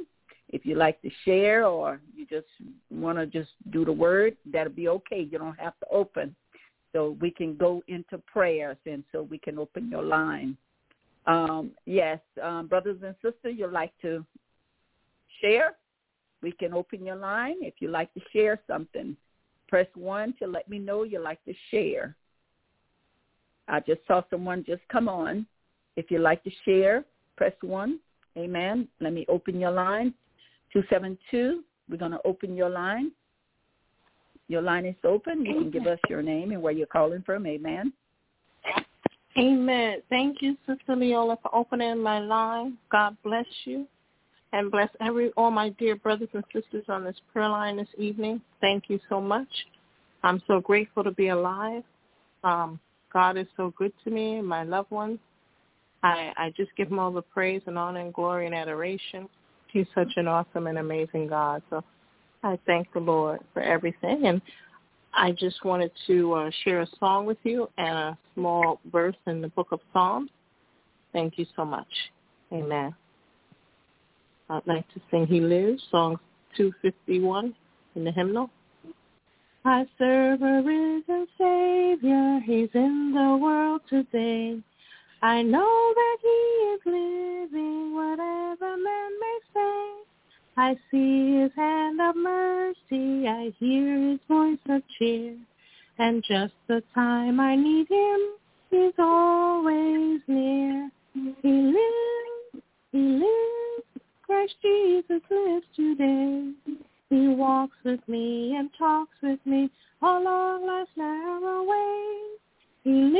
A: If you like to share or you just want to just do the word, that'll be okay. You don't have to open. So we can go into prayers, and so we can open your line. Yes, brothers and sisters, you'd like to share? We can open your line. If you'd like to share something, press 1 to let me know you'd like to share. I just saw someone just come on. If you'd like to share, press 1. Amen. Let me open your line. 272, we're going to open your line. Your line is open. You can give us your name and where you're calling from. Amen.
H: Amen. Thank you, Sister Leola, for opening my line. God bless you and bless all my dear brothers and sisters on this prayer line this evening. Thank you so much. I'm so grateful to be alive. God is so good to me and my loved ones. I just give him all the praise and honor and glory and adoration. He's such an awesome and amazing God. So I thank the Lord for everything. And I just wanted to share a song with you and a small verse in the book of Psalms. Thank you so much. Amen. I'd like to sing He Lives, Song 251 in the hymnal. I serve a risen Savior. He's in the world today. I know that he is living, whatever man may say. I see his hand of mercy, I hear his voice of cheer, and just the time I need him, he's always near. He lives, Christ Jesus lives today. He walks with me and talks with me along life's narrow way. He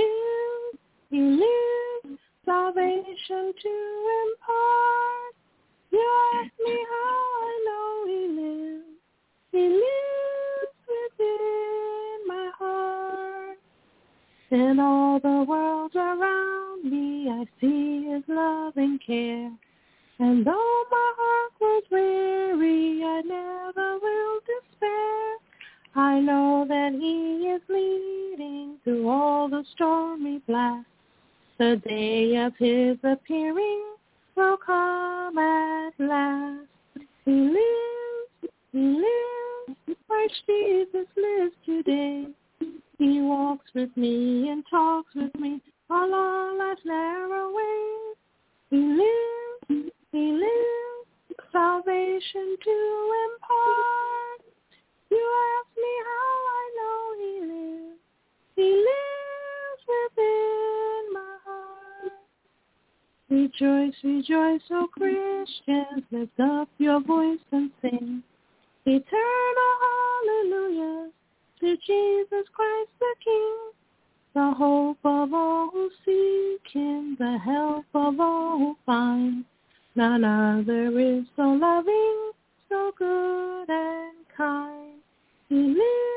H: lives, salvation to impart. You ask me how I know he lives. He lives within my heart. In all the world around me, I see his love and care. And though my heart was weary, I never will despair. I know that he is leading through all the stormy blasts. The day of his appearing will come at last. He lives, Christ Jesus lives today. He walks with me and talks with me along life's narrow way. He lives, salvation to impart. You ask me how I know he lives. He lives within my heart. Rejoice, rejoice, O Christians, lift up your voice and sing eternal hallelujah to Jesus Christ the King, the hope of all who seek him, the help of all who find. None other is so loving, so good and kind. He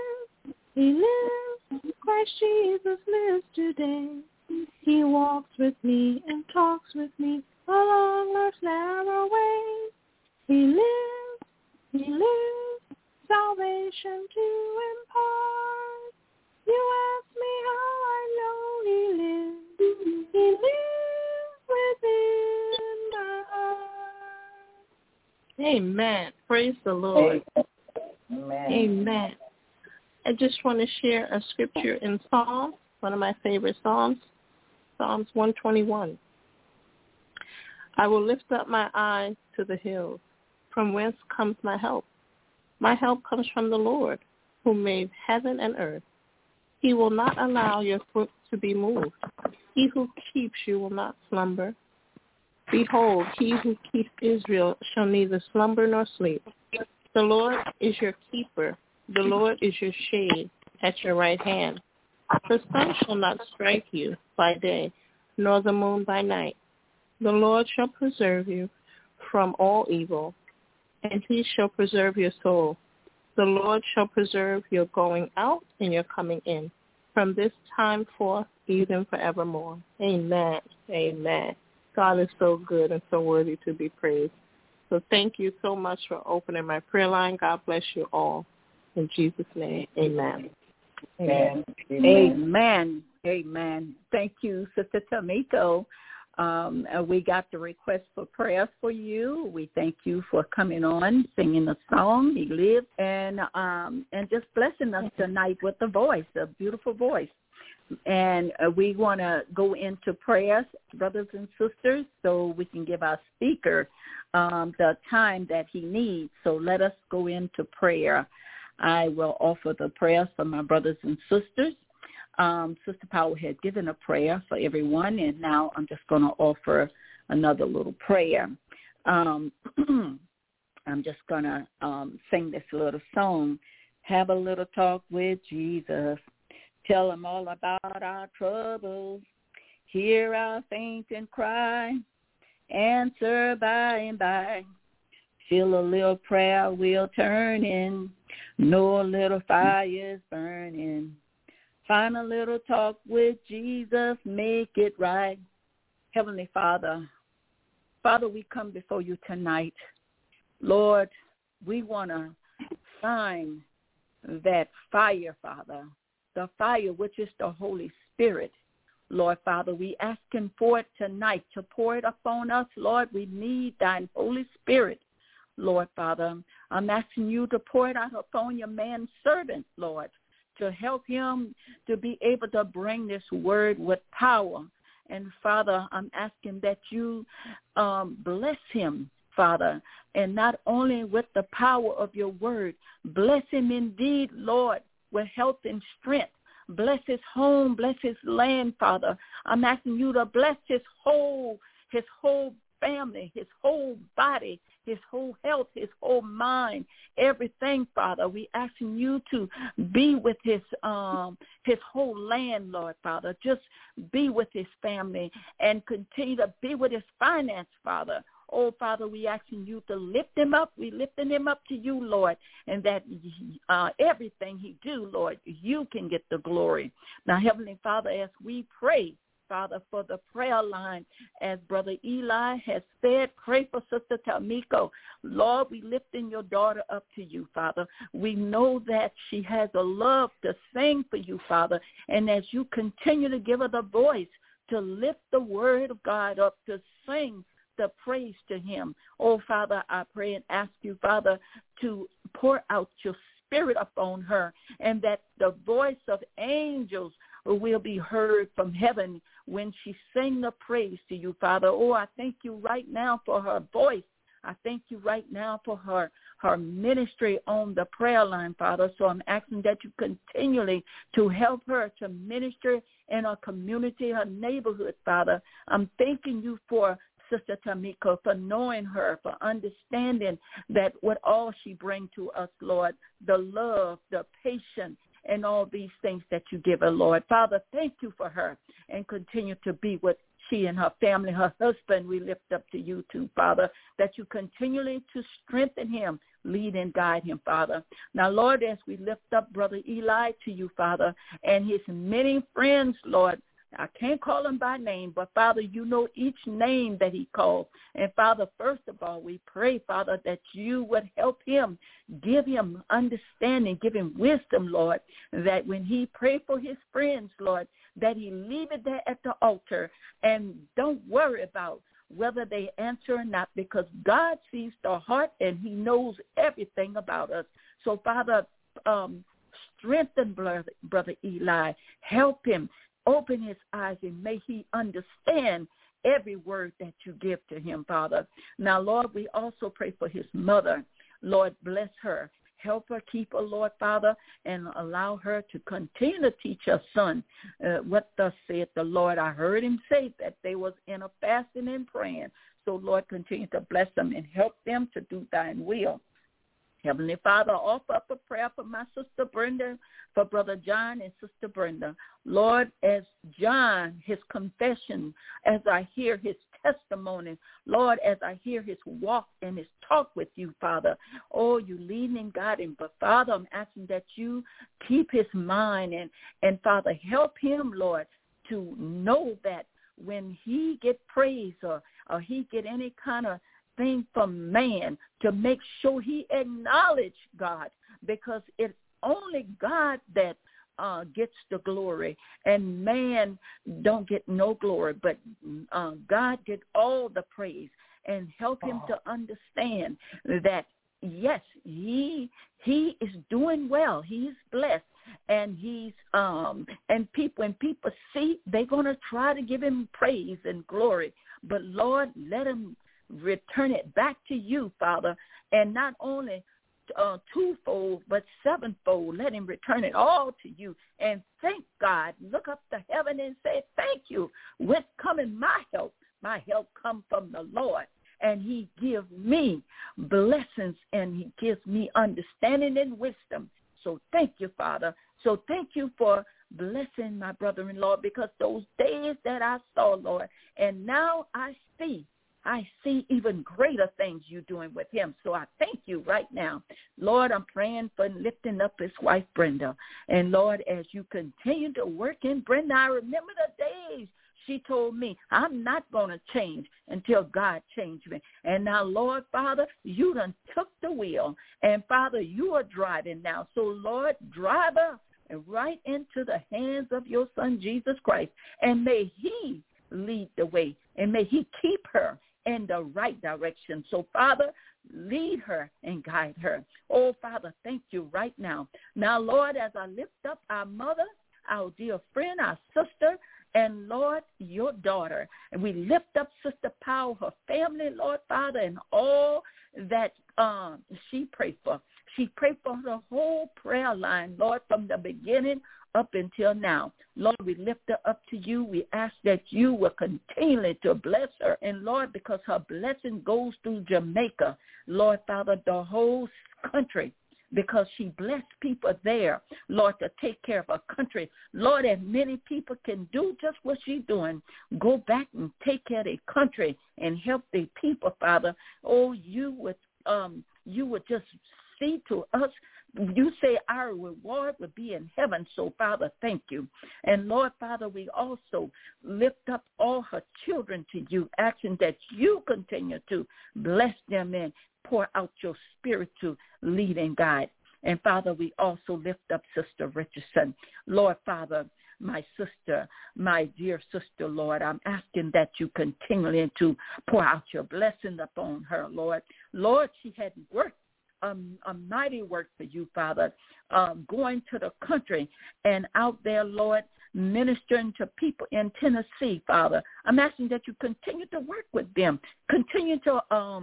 H: lives, Christ Jesus lives today. He walks with me and talks with me along life's narrow way. He lives, salvation to impart. You ask me how I know he lives. He lives within my heart. Amen. Praise the Lord.
D: Amen.
H: Amen. I just want to share a scripture in Psalms, one of my favorite Psalms, Psalms 121. I will lift up my eyes to the hills. From whence comes my help? My help comes from the Lord, who made heaven and earth. He will not allow your foot to be moved. He who keeps you will not slumber. Behold, he who keeps Israel shall neither slumber nor sleep. The Lord is your keeper. The Lord is your shade at your right hand. The sun shall not strike you by day, nor the moon by night. The Lord shall preserve you from all evil, and he shall preserve your soul. The Lord shall preserve your going out and your coming in, from this time forth, even forevermore. Amen. Amen. God is so good and so worthy to be praised. So thank you so much for opening my prayer line. God bless you all. In Jesus' name, amen.
A: Amen. Amen. Amen. Thank you, Sister Tamiko. We got the request for prayer for you. We thank you for coming on, singing the song, He Lives, and just blessing us tonight with the voice, a beautiful voice. And we want to go into prayers, brothers and sisters, so we can give our speaker the time that he needs. So let us go into prayer. I will offer the prayers for my brothers and sisters. Sister Powell had given a prayer for everyone, and now I'm just going to offer another little prayer. I'm just going to sing this little song, Have a Little Talk with Jesus. Tell him all about our troubles. Hear our faint and cry. Answer by and by. Feel a little prayer wheel turning. Know a little fire's burning. Find a little talk with Jesus. Make it right. Heavenly Father, we come before you tonight. Lord, we want to find that fire, Father, the fire which is the Holy Spirit. Lord, Father, we asking for it tonight to pour it upon us. Lord, we need thine Holy Spirit. Lord, Father, I'm asking you to pour it out upon your manservant, Lord, to help him to be able to bring this word with power. And, Father, I'm asking that you bless him, Father, and not only with the power of your word, bless him indeed, Lord, with health and strength. Bless his home, bless his land, Father. I'm asking you to bless his whole family, his whole body, his whole health, his whole mind, everything, Father. We asking you to be with his whole land, Lord, Father. Just be with his family and continue to be with his finance, Father. Oh, Father, we asking you to lift him up. We lifting him up to you, Lord, and that everything he do, Lord, you can get the glory. Now, Heavenly Father, as we pray, Father, for the prayer line, as Brother Eli has said, pray for Sister Tamiko. Lord, we lifting your daughter up to you, Father. We know that she has a love to sing for you, Father, and as you continue to give her the voice to lift the word of God up, to sing the praise to him. Oh, Father, I pray and ask you, Father, to pour out your spirit upon her, and that the voice of angels will be heard from heaven when she sing the praise to you, Father. Oh, I thank you right now for her voice. I thank you right now for her ministry on the prayer line, Father. So I'm asking that you continually to help her to minister in her community, her neighborhood, Father. I'm thanking you for Sister Tamiko, for knowing her, for understanding that what all she brings to us, Lord, the love, the patience, and all these things that you give her, Lord. Father, thank you for her, and continue to be with she and her family, her husband. We lift up to you too, Father, that you continually to strengthen him, lead and guide him, Father. Now, Lord, as we lift up Brother Eli to you, Father, and his many friends, Lord, I can't call him by name, but, Father, you know each name that he called. And, Father, first of all, we pray, Father, that you would help him, give him understanding, give him wisdom, Lord, that when he pray for his friends, Lord, that he leave it there at the altar and don't worry about whether they answer or not, because God sees the heart and he knows everything about us. So, Father, strengthen Brother Eli. Help him. Open his eyes and may he understand every word that you give to him, Father. Now, Lord, we also pray for his mother. Lord, bless her. Help her, keep her, Lord, Father, and allow her to continue to teach her son what thus saith the Lord. I heard him say that they was in a fasting and praying. So, Lord, continue to bless them and help them to do thine will. Heavenly Father, offer up a prayer for my sister Brenda, for Brother John and Sister Brenda. Lord, as John, his confession, as I hear his testimony, Lord, as I hear his walk and his talk with you, Father, oh, you lead and guide him. But, Father, I'm asking that you keep his mind and Father, help him, Lord, to know that when he get praise or he get any kind of thing from man, to make sure he acknowledge God, because it's only God that gets the glory, and man don't get no glory, but God get all the praise, and help him to understand that, yes, he is doing well. He's blessed, and he's when people see, they're gonna try to give him praise and glory. But Lord, let him return it back to you, Father, and not only twofold, but sevenfold. Let him return it all to you. And thank God. Look up to heaven and say, thank you. Whence coming my help? My help come from the Lord. And he gives me blessings, and he gives me understanding and wisdom. So thank you, Father. So thank you for blessing my brother-in-law, because those days that I saw, Lord, and now I see even greater things you're doing with him. So I thank you right now. Lord, I'm praying for lifting up his wife, Brenda. And, Lord, as you continue to work in Brenda, I remember the days she told me, I'm not going to change until God changed me. And now, Lord, Father, you done took the wheel. And, Father, you are driving now. So, Lord, drive her right into the hands of your Son, Jesus Christ. And may he lead the way. And may he keep her in the right direction. So, Father, lead her and guide her. Oh, Father, thank you right now. Now, Lord, as I lift up our mother, our dear friend, our sister, and, Lord, your daughter, and we lift up Sister Powell, her family, Lord, Father, and all that she prayed for. She prayed for the whole prayer line, Lord, from the beginning up until now. Lord, we lift her up to you. We ask that you will continue to bless her. And, Lord, because her blessing goes through Jamaica, Lord, Father, the whole country, because she blessed people there, Lord, to take care of her country. Lord, as many people can do just what she's doing, go back and take care of their country and help their people, Father. Oh, you would just see to us. You say our reward would be in heaven. So, Father, thank you. And, Lord, Father, we also lift up all her children to you, asking that you continue to bless them and pour out your spirit to lead and guide. And, Father, we also lift up Sister Richardson. Lord, Father, my sister, my dear sister, Lord, I'm asking that you continue to pour out your blessing upon her, Lord. Lord, she had worked a mighty work for you, Father, going to the country and out there, Lord, ministering to people in Tennessee, Father. I'm asking that you continue to work with them, continue to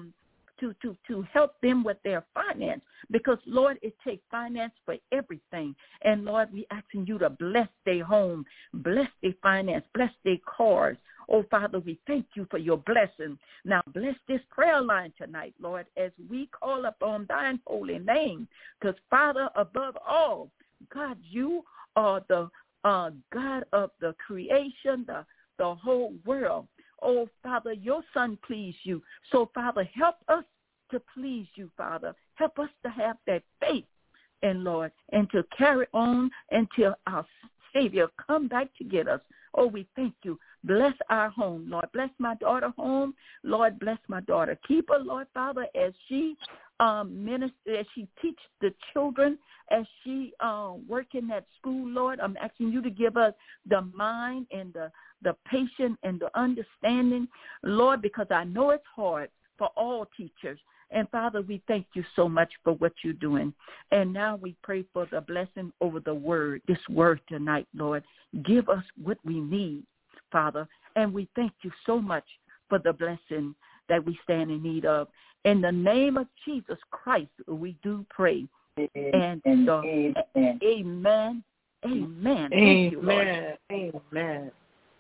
A: help them with their finance, because, Lord, it takes finance for everything. And, Lord, we asking you to bless their home, bless their finance, bless their cars. Oh, Father, we thank you for your blessing. Now, bless this prayer line tonight, Lord, as we call upon thine holy name, because, Father, above all, God, you are the God of the creation, the whole world. Oh, Father, your Son pleased you. So, Father, help us to please you, Father. Help us to have that faith, and, Lord, and to carry on until our Savior come back to get us. Oh, we thank you. Bless our home, Lord. Bless my daughter home. Lord, bless my daughter. Keep her, Lord, Father, as she minister, as she teach the children, as she working at school, Lord. I'm asking you to give us the mind and the patience and the understanding, Lord, because I know it's hard for all teachers. And, Father, we thank you so much for what you're doing. And now we pray for the blessing over the word, this word tonight, Lord. Give us what we need, Father. And we thank you so much for the blessing that we stand in need of. In the name of Jesus Christ, we do pray. And amen. Amen. Amen. Thank you, Lord.
H: Amen.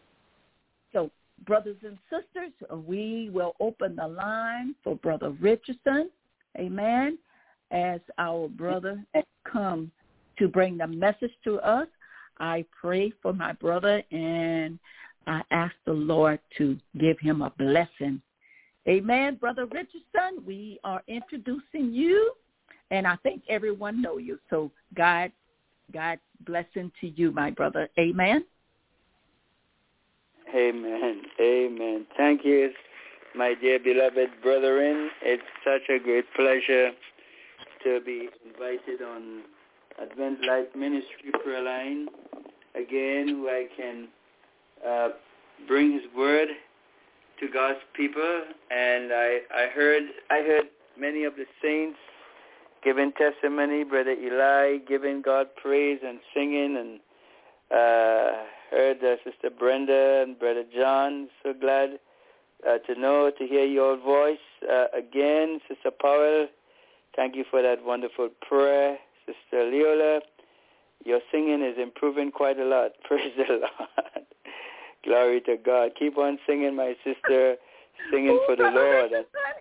A: So, brothers and sisters, we will open the line for Brother Richardson, amen, as our brother come to bring the message to us. I pray for my brother, and I ask the Lord to give him a blessing. Amen. Brother Richardson, we are introducing you, and I think everyone know you. So God blessing to you, my brother. Amen.
I: Amen. Amen. Thank you, my dear beloved brethren. It's such a great pleasure to be invited on Advent Life Ministry prayer line again, where I can bring His word to God's people. And I heard many of the saints giving testimony, Brother Eli giving God praise and singing, and heard Sister Brenda and Brother John. So glad to hear your voice again. Sister Powell, thank you for that wonderful prayer. Sister Leola, your singing is improving quite a lot. Praise the Lord. Glory to God. Keep on singing, my sister, singing for the Lord.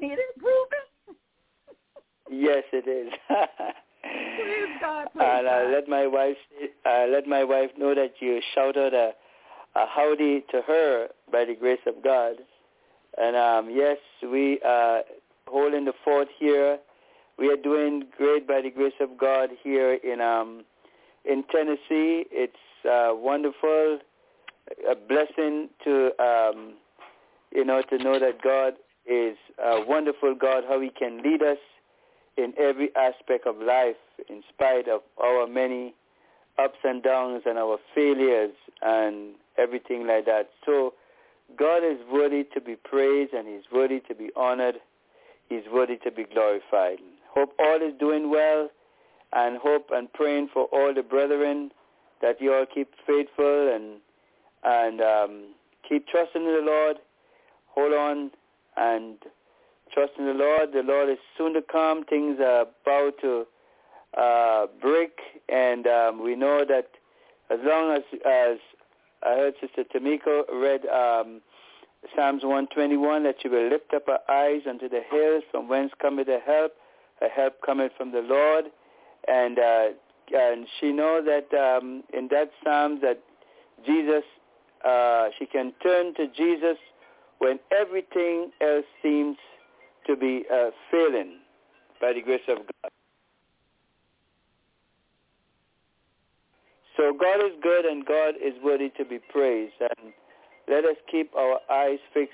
I: Yes, it is.
A: Praise God.
I: And I let my wife know that you shout out a howdy to her by the grace of God. And yes, we are holding the fort here. We are doing great by the grace of God here in Tennessee. It's wonderful, a blessing to to know that God is a wonderful God, how He can lead us in every aspect of life, in spite of our many ups and downs and our failures and everything like that. So God is worthy to be praised, and He's worthy to be honored. He's worthy to be glorified. Hope all is doing well, and hope and praying for all the brethren that you all keep faithful and keep trusting in the Lord. Hold on and trust in the Lord. The Lord is soon to come. Things are about to break, and we know that as long as I heard Sister Tamiko read Psalms 121, that she will lift up her eyes unto the hills, from whence cometh her help cometh from the Lord. And she knows that in that Psalm that Jesus, she can turn to Jesus when everything else seems to be failing, by the grace of God. So God is good, and God is worthy to be praised. And let us keep our eyes fixed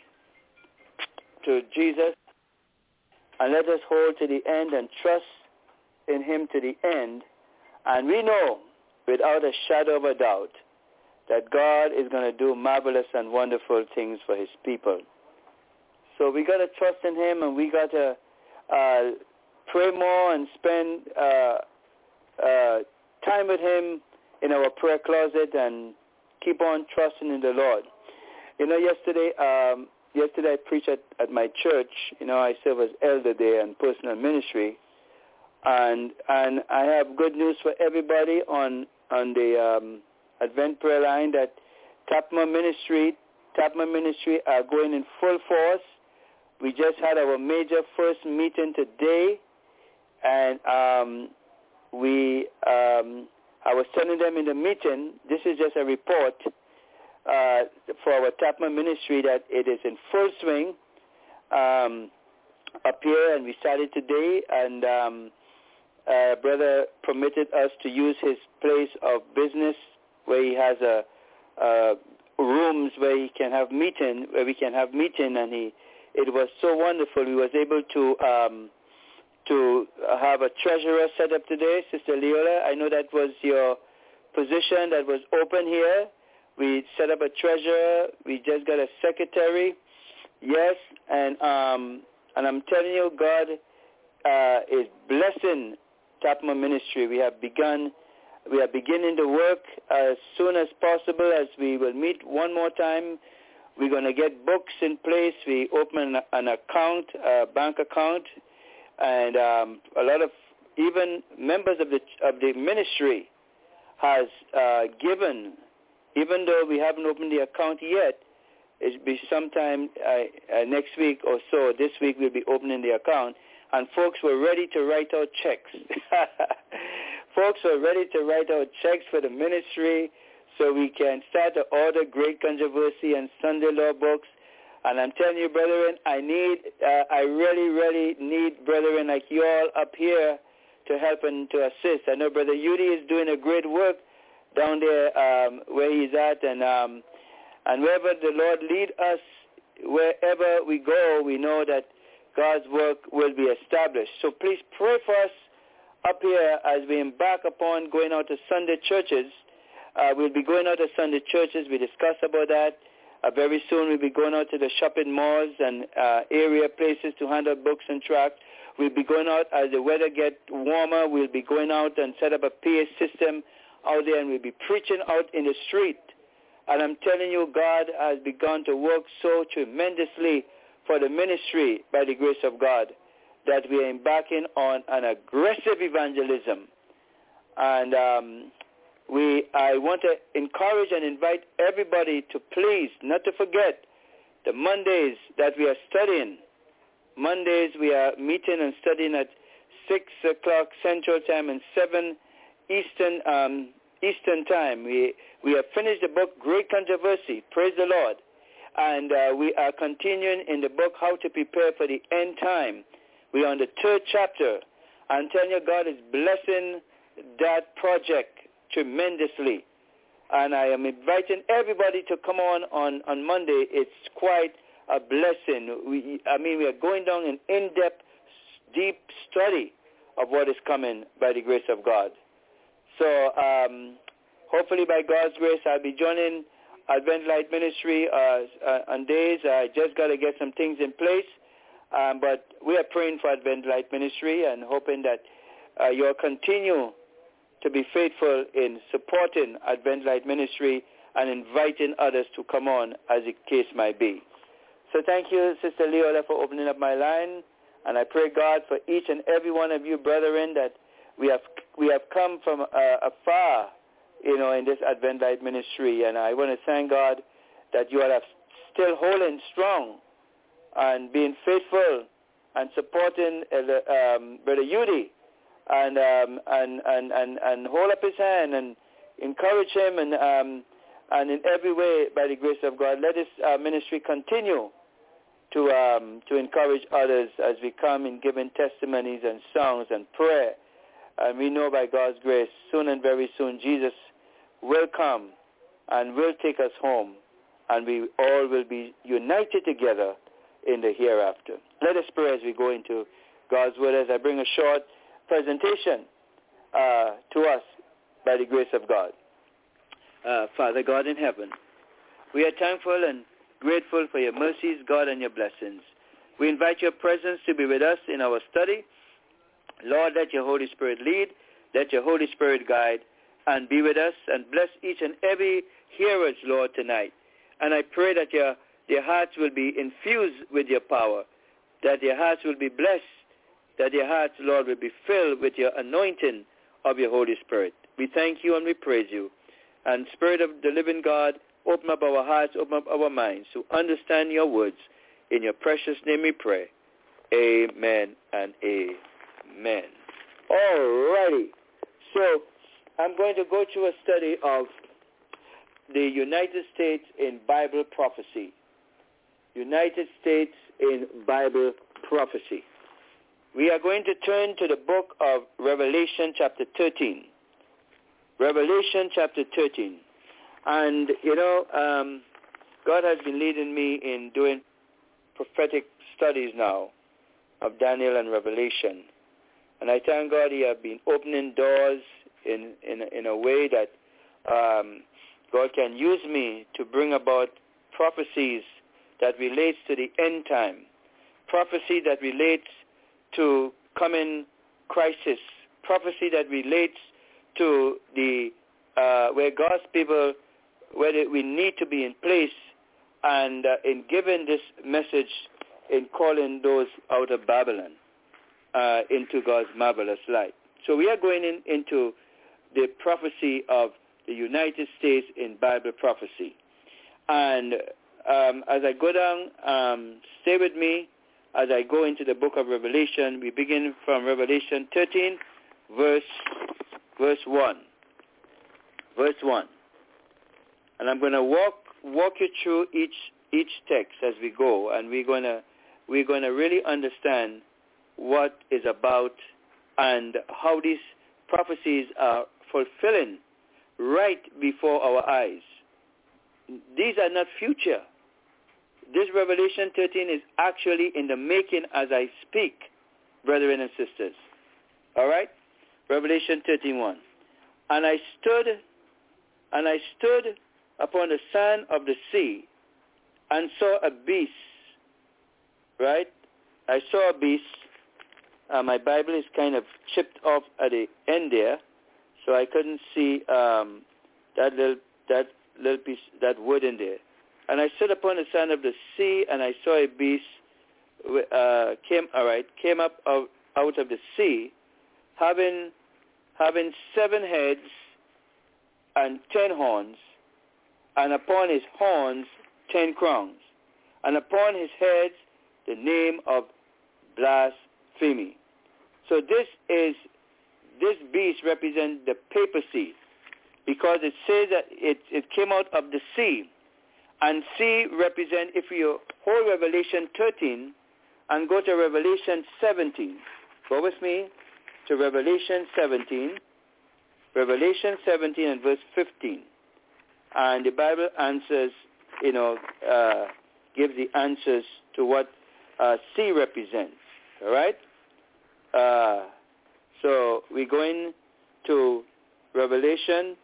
I: to Jesus, and let us hold to the end and trust in Him to the end. And we know, without a shadow of a doubt, that God is going to do marvelous and wonderful things for His people. So we got to trust in Him, and we got to pray more and spend time with Him in our prayer closet, and keep on trusting in the Lord. Yesterday I preached at my church. I serve as elder there and personal ministry, and I have good news for everybody on the Advent prayer line that Tapma Ministry are going in full force. We just had our major first meeting today, and I was telling them in the meeting, this is just a report for our Tapma Ministry, that it is in full swing up here, and we started today, and brother permitted us to use his place of business where he has rooms where we can have meeting, and it was so wonderful. We was able to have a treasurer set up today, Sister Leola. I know that was your position that was open here. We set up a treasurer. We just got a secretary. Yes, and I'm telling you, God is blessing Tapma Ministry. We are beginning the work as soon as possible. As we will meet one more time, we're going to get books in place. We open an account, a bank account, and a lot of even members of the ministry has given, even though we haven't opened the account yet. It'll be sometime next week or so. This week we'll be opening the account, and folks were ready to write out checks. Folks were ready to write out checks for the ministry so we can start to order Great Controversy and Sunday Law books. And I'm telling you, brethren, I really, really need brethren like you all up here to help and to assist. I know Brother Yudi is doing a great work down there where he's at, and wherever the Lord lead us, wherever we go, we know that God's work will be established. So please pray for us up here as we embark upon going out to Sunday churches. We'll be going out to Sunday churches. We discussed about that. Very soon we'll be going out to the shopping malls and area places to hand out books and tracts. We'll be going out as the weather gets warmer. We'll be going out and set up a PA system out there, and we'll be preaching out in the street. And I'm telling you, God has begun to work so tremendously for the ministry by the grace of God that we are embarking on an aggressive evangelism. And I want to encourage and invite everybody to please not to forget the Mondays that we are studying. Mondays we are meeting and studying at 6 o'clock Central Time and 7 Eastern Time. We have finished the book Great Controversy, praise the Lord. And we are continuing in the book How to Prepare for the End Time. We are on the 3rd chapter. I'm telling you, God is blessing that project tremendously. And I am inviting everybody to come on Monday. It's quite a blessing. We are going down an in-depth, deep study of what is coming by the grace of God. So hopefully by God's grace, I'll be joining Advent Light Ministry on days. I just got to get some things in place. But we are praying for Advent Light Ministry and hoping that you'll continue to be faithful in supporting Advent Light Ministry and inviting others to come on as the case might be. So thank you, Sister Leola, for opening up my line. And I pray, God, for each and every one of you, brethren, that we have come from afar, in this Advent Light Ministry. And I want to thank God that you all are still holding strong and being faithful and supporting Brother Yudi and hold up his hand and encourage him and in every way by the grace of God. Let this ministry continue to encourage others as we come in giving testimonies and songs and prayer. And we know by God's grace, soon and very soon, Jesus will come and will take us home, and we all will be united together in the hereafter. Let us pray as we go into God's word as I bring a short presentation to us by the grace of God. Father God in heaven, we are thankful and grateful for your mercies, God, and your blessings. We invite your presence to be with us in our study. Lord, let your Holy Spirit lead, let your Holy Spirit guide, and be with us and bless each and every hearer, Lord, tonight. And I pray that their hearts will be infused with your power, that their hearts will be blessed, that their hearts, Lord, will be filled with your anointing of your Holy Spirit. We thank you and we praise you. And Spirit of the living God, open up our hearts, open up our minds to understand your words. In your precious name we pray. Amen and amen. All righty. So I'm going to go to a study of the United States in Bible prophecy. United States in Bible prophecy. We are going to turn to the book of Revelation chapter 13. Revelation chapter 13. And, God has been leading me in doing prophetic studies now of Daniel and Revelation. And I thank God he has been opening doors in a way that God can use me to bring about prophecies that relates to the end time, prophecy that relates to coming crisis, prophecy that relates to the where God's people, where we need to be in place, and in giving this message, in calling those out of Babylon into God's marvelous light. So we are going into the prophecy of the United States in Bible prophecy. And as I go down, stay with me as I go into the book of Revelation. We begin from Revelation 13, verse 1. Verse 1. And I'm going to walk you through each text as we go, and we're going to really understand what is about and how these prophecies are fulfilling right before our eyes. These are not future. This Revelation 13 is actually in the making as I speak, brethren and sisters. All right? Revelation 13:1. And I stood upon the sand of the sea and saw a beast. Right? I saw a beast. My Bible is kind of chipped off at the end there, so I couldn't see that little piece, that word in there. And I stood upon the sand of the sea, and I saw a beast came up out of the sea, having 7 heads and 10 horns, and upon his horns 10 crowns, and upon his heads the name of blasphemy. So this beast represents the papacy, because it says that it came out of the sea. And sea represent, if you hold Revelation 13 and go to Revelation 17, go with me to Revelation 17 and verse 15. And the Bible answers, gives the answers to what sea represents. All right? So we're going to Revelation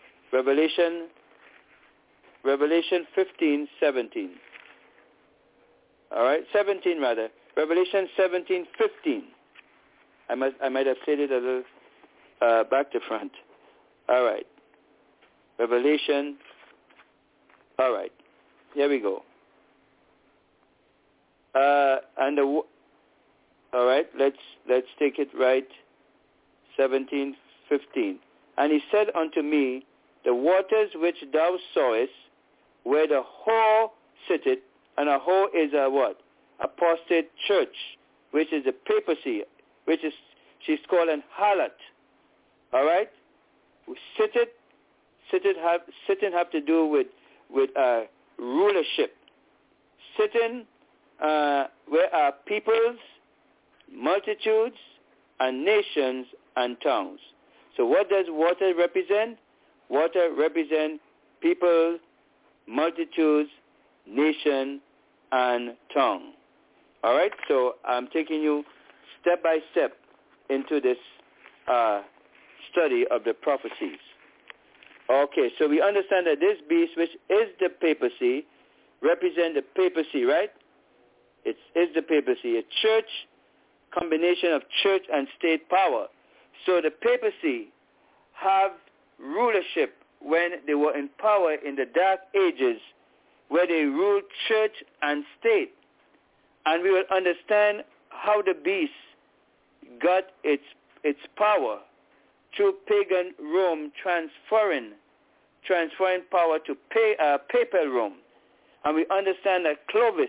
I: 15:17. All right, 17 rather. Revelation 17:15. I might have said it a little back to front. All right. Revelation. All right. Here we go. All right. Let's take it right. 17:15. And he said unto me, the waters which thou sawest, where the whore sitteth, and a whore is a what? Apostate church, which is the papacy, she's called an harlot. All right? Sitting have to do with rulership. Sitting where are peoples, multitudes, and nations and tongues. So what does water represent? Water represents people, multitudes, nation, and tongue. All right? So I'm taking you step by step into this study of the prophecies. Okay, so we understand that this beast, which is the papacy, represents the papacy, right? It is the papacy, a church, combination of church and state power. So the papacy have rulership when they were in power in the Dark Ages, where they ruled church and state. And we will understand how the beast got its power through pagan Rome, transferring power to papal Rome. And we understand that Clovis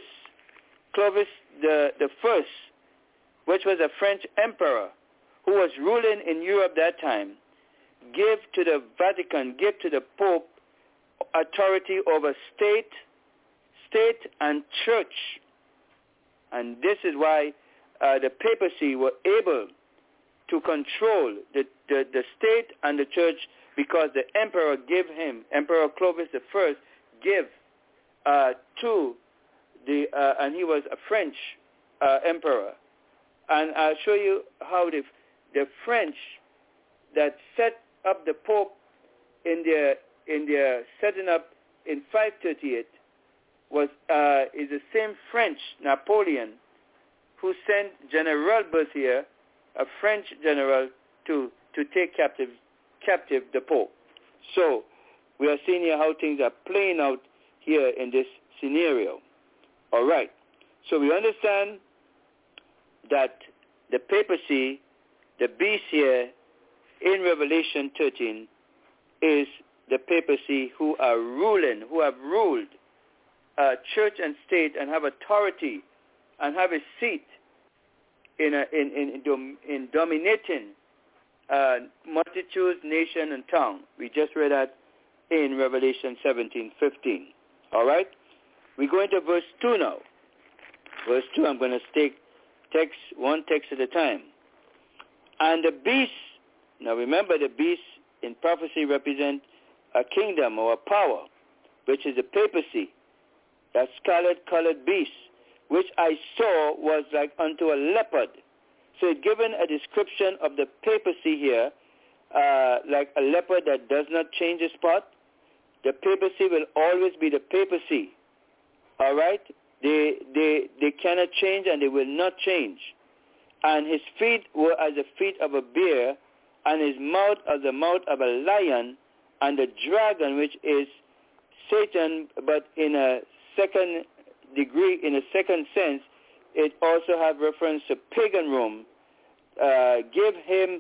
I: the first, which was a French emperor who was ruling in Europe that time, gave to the Vatican, gave to the Pope authority over state and church. And this is why the papacy were able to control the state and the church, because the emperor gave him, Emperor Clovis I, gave to the, and he was a French emperor. And I'll show you how the French that set up the Pope in their setting up in 538 is the same French Napoleon who sent General Berthier, a French general, to take captive the Pope. So we are seeing here how things are playing out here in this scenario. All right. So we understand that the papacy, the beast here in Revelation 13, is the papacy who are ruling, who have ruled church and state and have authority and have a seat in dominating multitudes, nation, and tongue. We just read that in Revelation 17:15. All right? We go into verse 2 now. Verse 2, I'm going to take one text at a time. And the beast, now remember the beast in prophecy represents a kingdom or a power, which is the papacy, that scarlet-colored beast, which I saw was like unto a leopard, So it's given a description of the papacy here, like a leopard that does not change its spot. The papacy will always be the papacy. All right? They cannot change, and they will not change. And his feet were as the feet of a bear, and his mouth as the mouth of a lion, and the dragon, which is Satan, but in a second degree, in a second sense, it also has reference to pagan Rome. Give him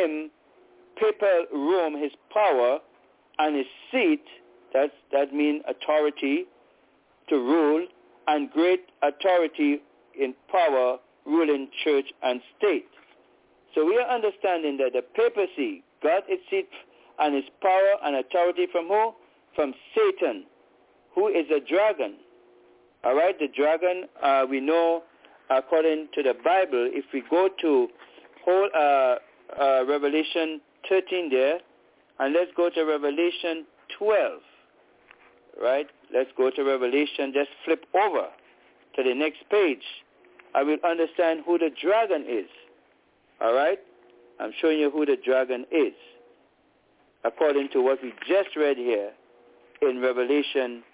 I: papal Rome his power and his seat, that means authority to rule, and great authority in power, ruling church and state. So we are understanding that the papacy got its seat and its power and authority from who? From Satan, who is a dragon. All right, the dragon, we know according to the Bible, if we go to whole Revelation 13 there, and let's go to Revelation 12, right? Let's go to Revelation, just flip over to the next page. I will understand who the dragon is. All right? I'm showing you who the dragon is, according to what we just read here in Revelation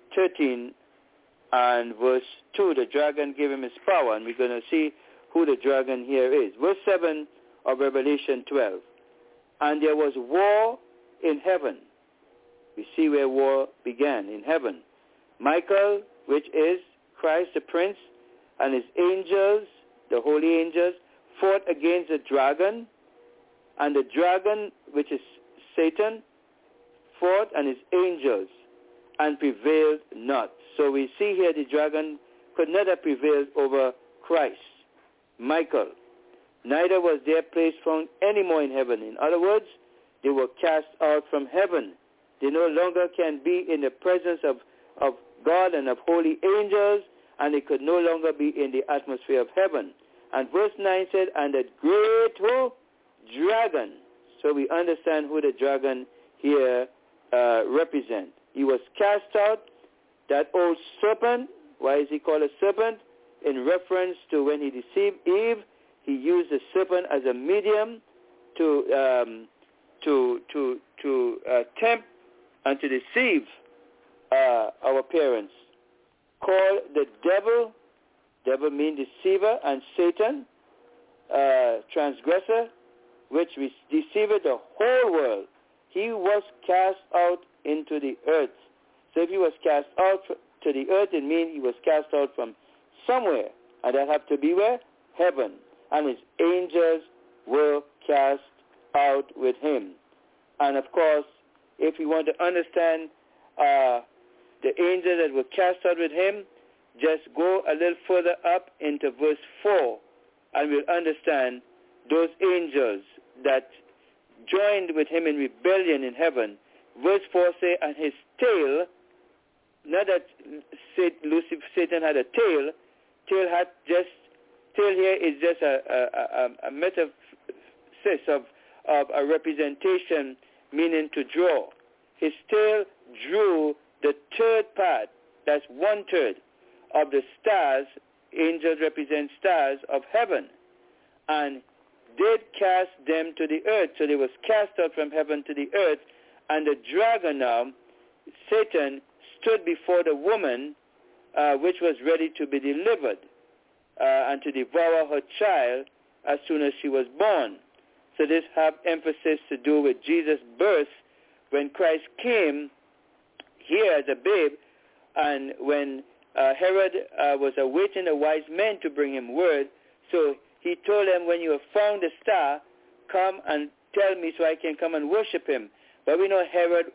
I: 13 and verse 2. The dragon gave him his power, and we're going to see who the dragon here is. Verse 7 of Revelation 12. And there was war in heaven. We see where war began, in heaven. Michael, which is Christ the Prince, and his angels, the holy angels, fought against the dragon, and the dragon, which is Satan, fought and his angels, and prevailed not. So we see here the dragon could not have prevailed over Christ, Michael. Neither was their place found any more in heaven. In other words, they were cast out from heaven. They no longer can be in the presence of God and of holy angels, and they could no longer be in the atmosphere of heaven. And verse 9 said, and the great who? Dragon. So we understand who the dragon here represents. He was cast out, that old serpent. Why is he called a serpent? In reference to when he deceived Eve, he used the serpent as a medium to tempt and to deceive our parents. Called the devil. Devil means deceiver, and Satan, transgressor, which deceived the whole world. He was cast out into the earth. So if he was cast out to the earth, it means he was cast out from somewhere. And that had to be where? Heaven. And his angels were cast out with him. And of course, if you want to understand the angels that were cast out with him, just go a little further up into verse 4, and we'll understand those angels that joined with him in rebellion in heaven. Verse 4 say, and his tail, not that Satan had a tail, tail here is just a metaphor of a representation, meaning to draw. His tail drew the third part, that's 1/3 of the stars. Angels represent stars of heaven, and did cast them to the earth. So they was cast out from heaven to the earth, and the dragon now, Satan, stood before the woman, which was ready to be delivered and to devour her child as soon as she was born. So this have emphasis to do with Jesus' birth. When Christ came here as a babe, and when Herod was awaiting the wise men to bring him word, so he told them, when you have found the star, come and tell me so I can come and worship him. But we know Herod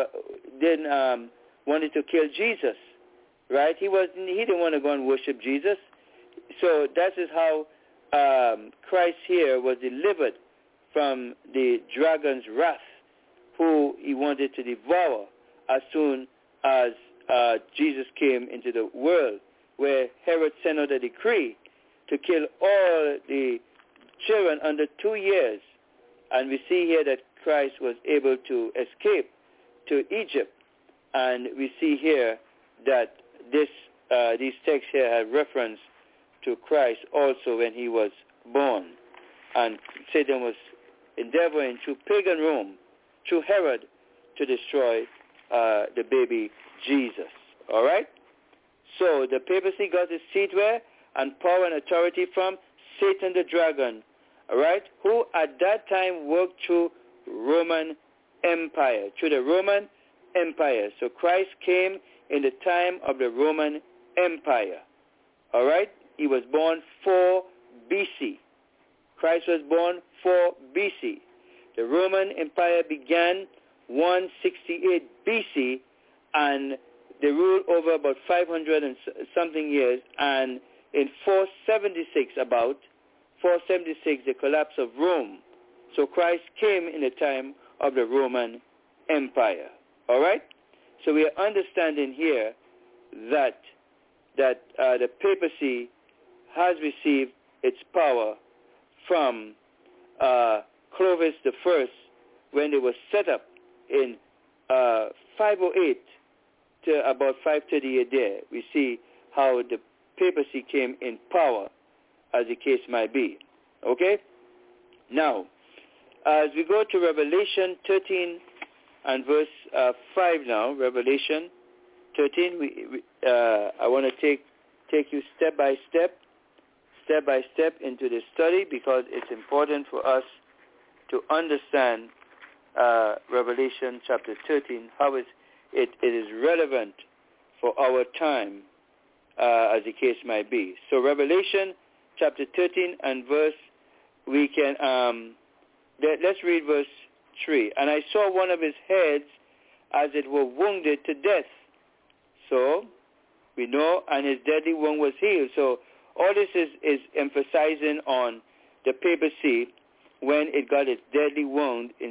I: wanted to kill Jesus, right? He didn't want to go and worship Jesus. So that is how Christ here was delivered from the dragon's wrath, who he wanted to devour as soon as Jesus came into the world, where Herod sent out a decree to kill all the children under 2 years. And we see here that Christ was able to escape to Egypt. And we see here that these texts here have reference to Christ also when he was born. And Satan was endeavoring through pagan Rome, through Herod, to destroy the baby Jesus. All right? So the papacy got its seat where? And power and authority from Satan the dragon, all right, who at that time worked through Roman Empire, through the Roman Empire. So Christ came in the time of the Roman Empire, all right? He was born 4 BC. Christ was born 4 BC. The Roman Empire began 168 BC, and they ruled over about 500 and something years, and in 476, the collapse of Rome. So Christ came in the time of the Roman Empire. All right? So we are understanding here that the papacy has received its power from Clovis I when it was set up in 508 to about 530 AD. We see how the papacy came in power, as the case might be. Okay? Now, as we go to Revelation 13 and verse 5 now, Revelation 13, I want to take you step by step into the study, because it's important for us to understand Revelation chapter 13, how it is relevant for our time, as the case might be. So Revelation chapter 13 and verse, we can, let's read verse 3. And I saw one of his heads as it were wounded to death. So we know, and his deadly wound was healed. So all this is emphasizing on the papacy when it got its deadly wound in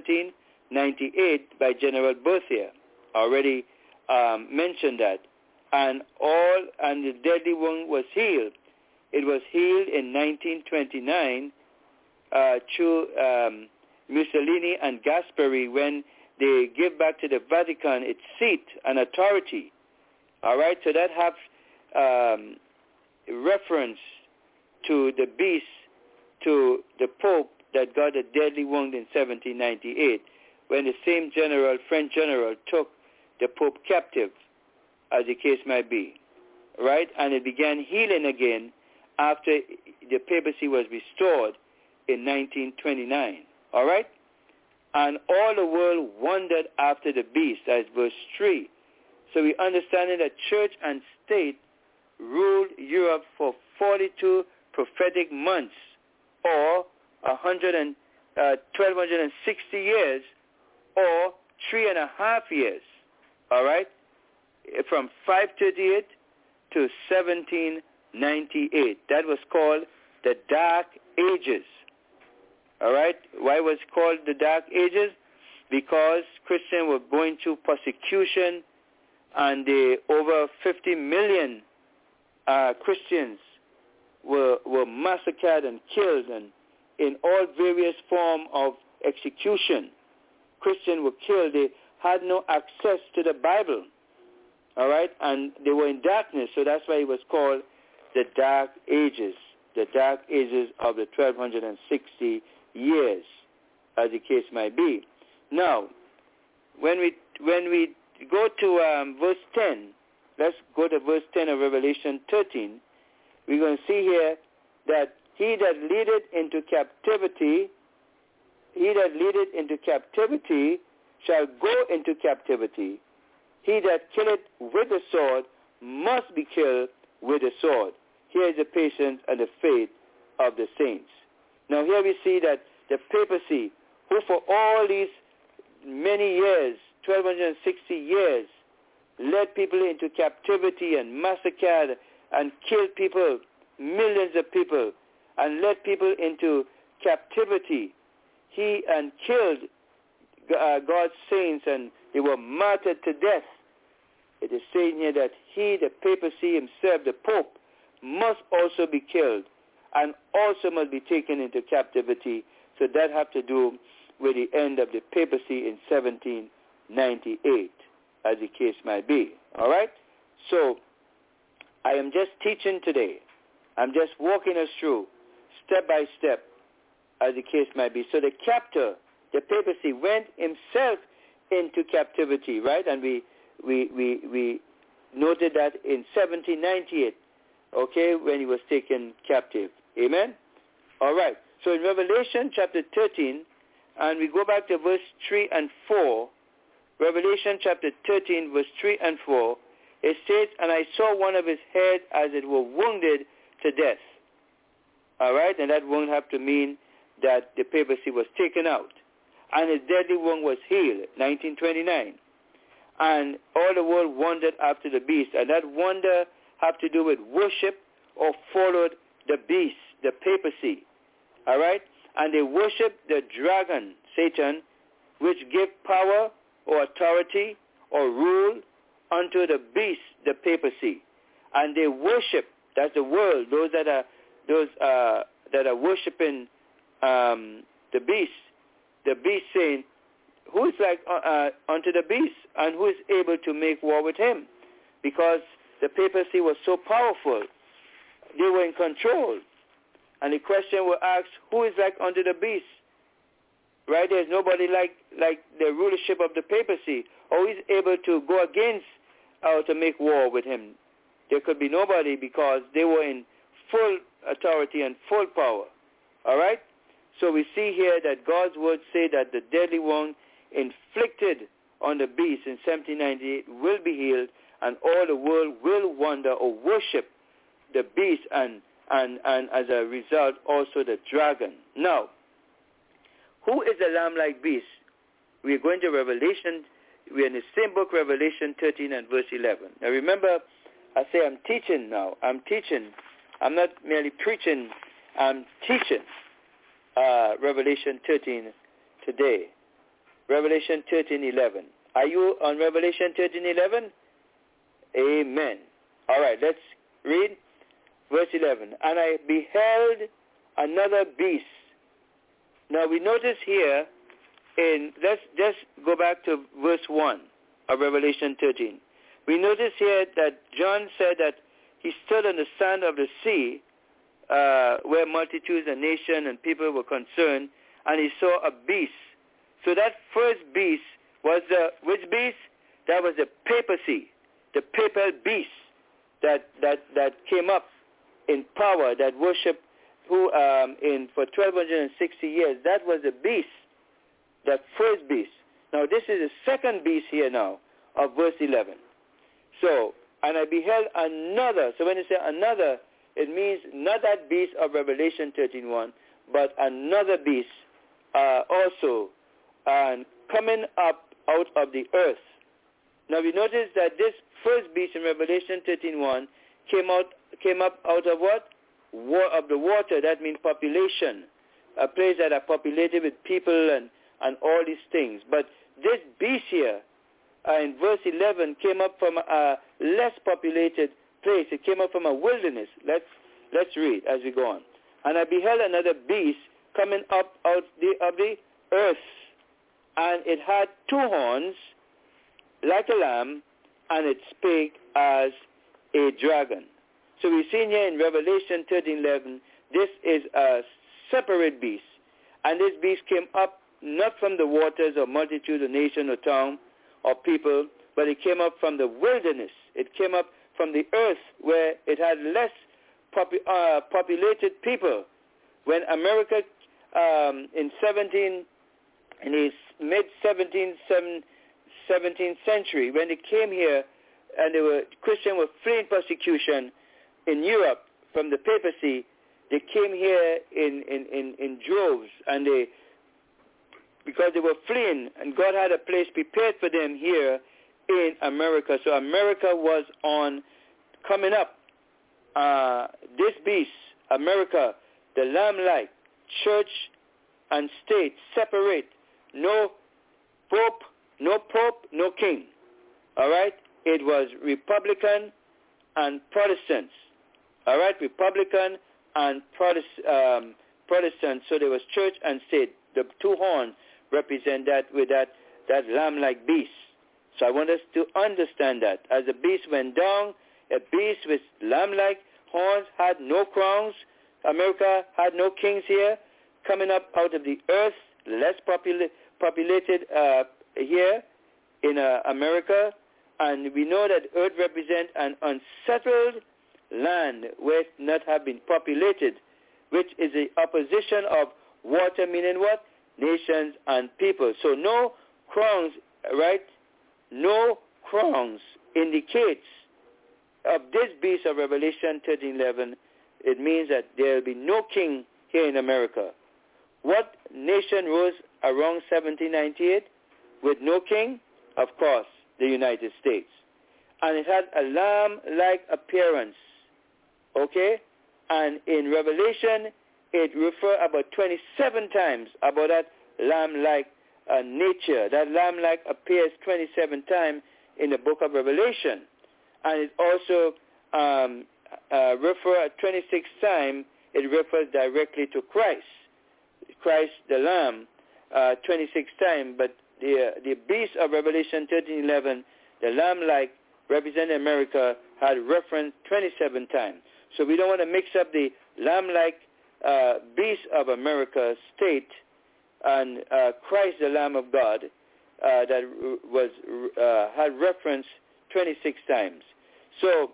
I: 1798 by General Berthier. Already mentioned that. And the deadly wound was healed. It was healed in 1929 through Mussolini and Gasperi, when they give back to the Vatican its seat and authority. All right, so that has reference to the beast, to the Pope that got a deadly wound in 1798, when the same French general, took the Pope captive, as the case might be, right? And it began healing again after the papacy was restored in 1929, all right? And all the world wondered after the beast, as verse 3. So we understand that church and state ruled Europe for 42 prophetic months, or 1,260 years, or 3.5 years, all right? From 538 to 1798. That was called the Dark Ages. All right? Why was it called the Dark Ages? Because Christians were going through persecution, and over 50 million Christians were massacred and killed, and in all various forms of execution. Christians were killed. They had no access to the Bible. All right? And they were in darkness, so that's why it was called the Dark Ages, the Dark Ages of the 1260 years, as the case might be. Now, when we go to verse 10, let's go to verse 10 of Revelation 13, we're going to see here that he that leadeth into captivity shall go into captivity. He that killeth with the sword must be killed with the sword. Here is the patience and the faith of the saints. Now here we see that the papacy, who for all these many years, 1260 years, led people into captivity and massacred and killed people, millions of people, and led people into captivity. He and killed God's saints, and they were martyred to death. It is saying here that he, the papacy himself, the Pope, must also be killed and also must be taken into captivity. So that have to do with the end of the papacy in 1798, as the case might be. All right? So I am just teaching today. I'm just walking us through, step by step, as the case might be. So the captor, the papacy, went himself into captivity, right? And we noted that in 1798, okay, when he was taken captive. Amen? All right. So in Revelation chapter 13, and we go back to verse 3 and 4, Revelation chapter 13, verse 3 and 4, it says, and I saw one of his head as it were wounded to death. All right? And that won't have to mean that the papacy was taken out. And his deadly wound was healed, 1929. And all the world wondered after the beast. And that wonder have to do with worship or followed the beast, the papacy. All right? And they worshiped the dragon, Satan, which gave power or authority or rule unto the beast, the papacy. And they worship, that's the world, those that are worshiping the beast saying, who is like unto the beast, and who is able to make war with him? Because the papacy was so powerful. They were in control. And the question was asked, who is like unto the beast? Right? There's nobody like the rulership of the papacy, or who is able to go against or to make war with him. There could be nobody because they were in full authority and full power. All right? So we see here that God's words say that the deadly wound inflicted on the beast in 1798 will be healed, and all the world will wonder or worship the beast and as a result also the dragon. Now, who is the lamb-like beast? We're going to Revelation. We're in the same book, Revelation 13 and verse 11. Now remember, I say I'm teaching now. I'm teaching. I'm not merely preaching. I'm teaching Revelation 13 today. Revelation 13:11. Are you on Revelation 13:11? Amen. All right, let's read verse 11. And I beheld another beast. Now we notice here let's just go back to verse 1 of Revelation 13. We notice here that John said that he stood on the sand of the sea where multitudes and nations and people were concerned, and he saw a beast. So that first beast was which beast? That was the papacy, the papal beast that came up in power, that worshipped for 1260 years. That was the beast, that first beast. Now this is the second beast here now of verse 11. So, and I beheld another. So when you say another, it means not that beast of Revelation 13:1, but another beast also coming up out of the earth. Now we notice that this first beast in Revelation 13:1 came up out of what? Of the water. That means population, a place that are populated with people and all these things. But this beast here in verse 11 came up from a less populated place. It came up from a wilderness. Let's read as we go on. And I beheld another beast coming up out of the earth, and it had two horns like a lamb, and it spake as a dragon. So we've seen here in Revelation 13:11, this is a separate beast. And this beast came up not from the waters or multitude or nation or tongue or people, but it came up from the wilderness. It came up from the earth where it had less populated people. When America in the mid-17th century, when they came here and Christians were fleeing persecution in Europe from the papacy, they came here in droves, and because they were fleeing, and God had a place prepared for them here in America. So America was coming up. This beast, America, the lamb-like, church and state, separate. No pope, no king. All right? It was Republican and Protestants. All right? Republican and Protestants. So there was church and state. The two horns represent that with that lamb-like beast. So I want us to understand that. As the beast went down, a beast with lamb-like horns had no crowns, America had no kings here, coming up out of the earth, less populated here in America. And we know that earth represents an unsettled land where it not have been populated, which is the opposition of water, meaning what? Nations and people. So no crowns, right? No crowns indicates of this beast of Revelation 13:11. It means that there will be no king here in America. What nation rose around 1798 with no king? Of course, the United States. And it had a lamb-like appearance. Okay? And in Revelation, it refers about 27 times about that lamb-like nature. That lamb-like appears 27 times in the book of Revelation. And it also refers 26 times, it refers directly to Christ. Christ the Lamb, 26 times, but the beast of Revelation 13:11, the lamb-like representing America, had reference 27 times. So we don't want to mix up the lamb-like beast of America state and Christ the Lamb of God that was had reference 26 times. So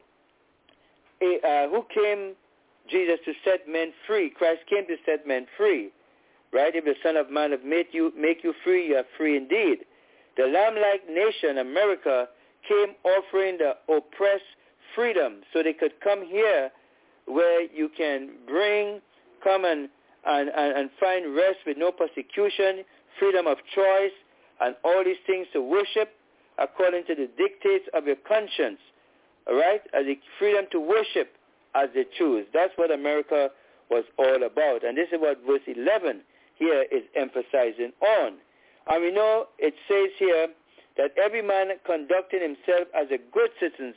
I: who came? Jesus to set men free. Christ came to set men free. Right? If the Son of Man have make you free, you are free indeed. The lamb-like nation, America, came offering the oppressed freedom so they could come here where you can come and find rest with no persecution, freedom of choice, and all these things to worship according to the dictates of your conscience. All right? As the freedom to worship as they choose. That's what America was all about. And this is what verse 11 here is emphasizing on. And we know it says here that every man conducting himself as a good citizen.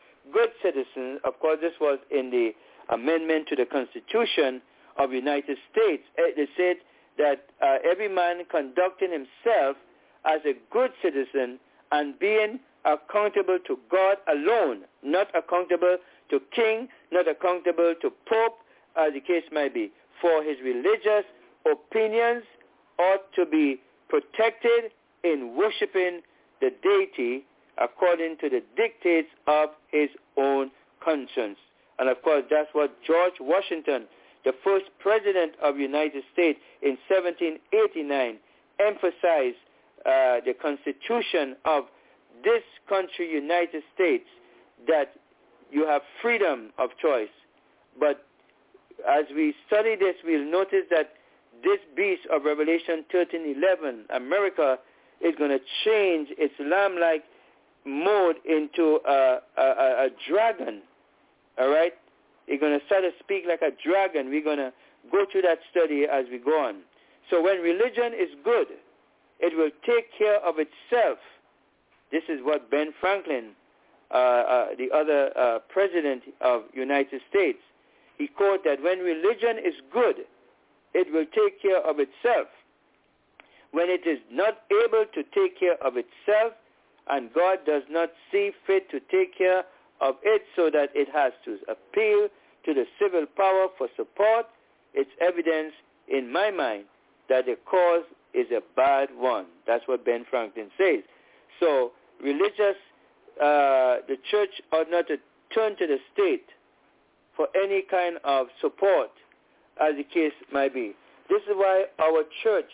I: Of course, this was in the amendment to the Constitution of the United States. They said that every man conducting himself as a good citizen and being accountable to God alone, not accountable to king, not accountable to pope, as the case might be, for his religious opinions ought to be protected in worshiping the deity according to the dictates of his own conscience. And of course, that's what George Washington, the first president of the United States in 1789, emphasized the Constitution of this country, United States, that you have freedom of choice. But as we study this, we'll notice that this beast of Revelation 13:11, America, is going to change its lamb-like mode into a dragon. All right? It's going to start to speak like a dragon. We're going to go through that study as we go on. So when religion is good, it will take care of itself. This is what Ben Franklin, the other president of United States, he quoted that when religion is good, it will take care of itself. When it is not able to take care of itself, and God does not see fit to take care of it so that it has to appeal to the civil power for support, it's evidence in my mind that the cause is a bad one. That's what Ben Franklin says. So religious, the church ought not to turn to the state for any kind of support, as the case might be. This is why our church,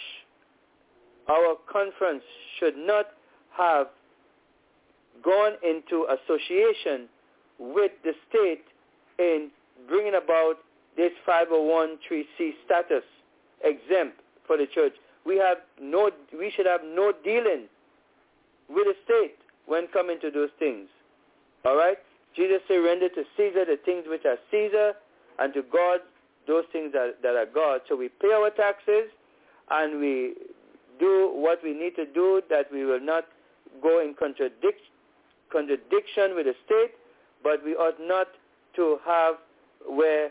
I: our conference, should not have gone into association with the state in bringing about this 501(c)(3) status exempt for the church. We should have no dealing with the state when coming to those things. All right? Jesus said, render to Caesar the things which are Caesar, and to God those things that are God. So we pay our taxes, and we do what we need to do, that we will not go in contradiction with the state, but we ought not to have where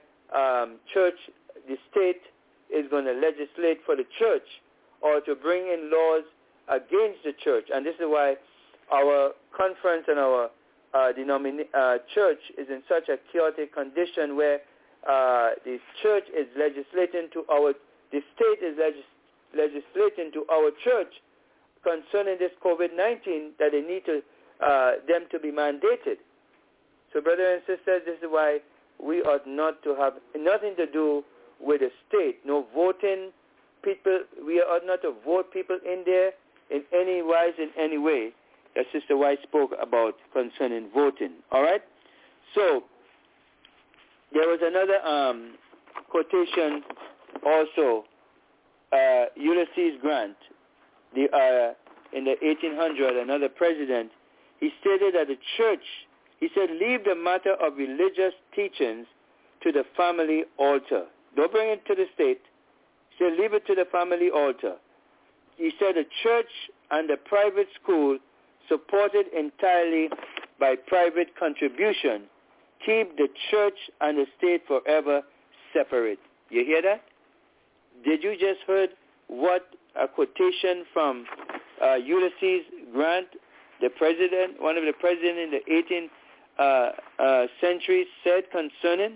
I: the state is going to legislate for the church or to bring in laws against the church. And this is why our conference and our church is in such a chaotic condition where the church is legislating to our, the state is legislating to our church concerning this COVID-19 that they need to them to be mandated. So, brothers and sisters, this is why we ought not to have nothing to do with the state. No voting people. We ought not to vote people in there in any wise, in any way, that Sister White spoke about concerning voting. All right? So, there was another quotation also, Ulysses Grant, in the 1800, another president, he stated that the church, he said, leave the matter of religious teachings to the family altar. Don't bring it to the state. He said, leave it to the family altar. He said the church and the private school, supported entirely by private contribution, keep the church and the state forever separate. You hear that? Did you just heard what a quotation from Ulysses Grant, the president, one of the presidents in the 18th century, said concerning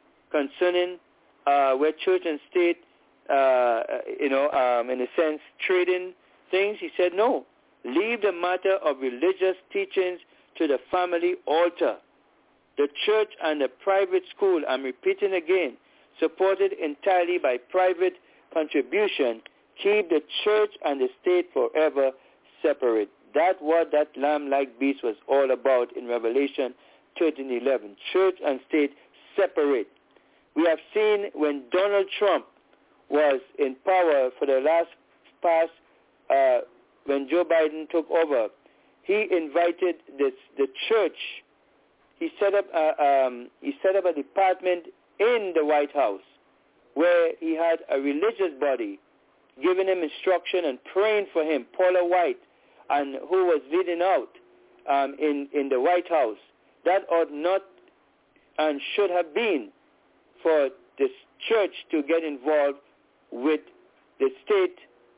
I: where church and state, in a sense, trading things? He said, no, leave the matter of religious teachings to the family altar. The church and the private school, I'm repeating again, supported entirely by private contribution, keep the church and the state forever separate. That's what that lamb-like beast was all about in Revelation 13:11. Church and state separate. We have seen when Donald Trump was in power for the when Joe Biden took over, he invited the church. He set up a department in the White House where he had a religious body giving him instruction and praying for him, Paula White, and who was leading out in the White House. That ought not and should have been for this church to get involved with the state,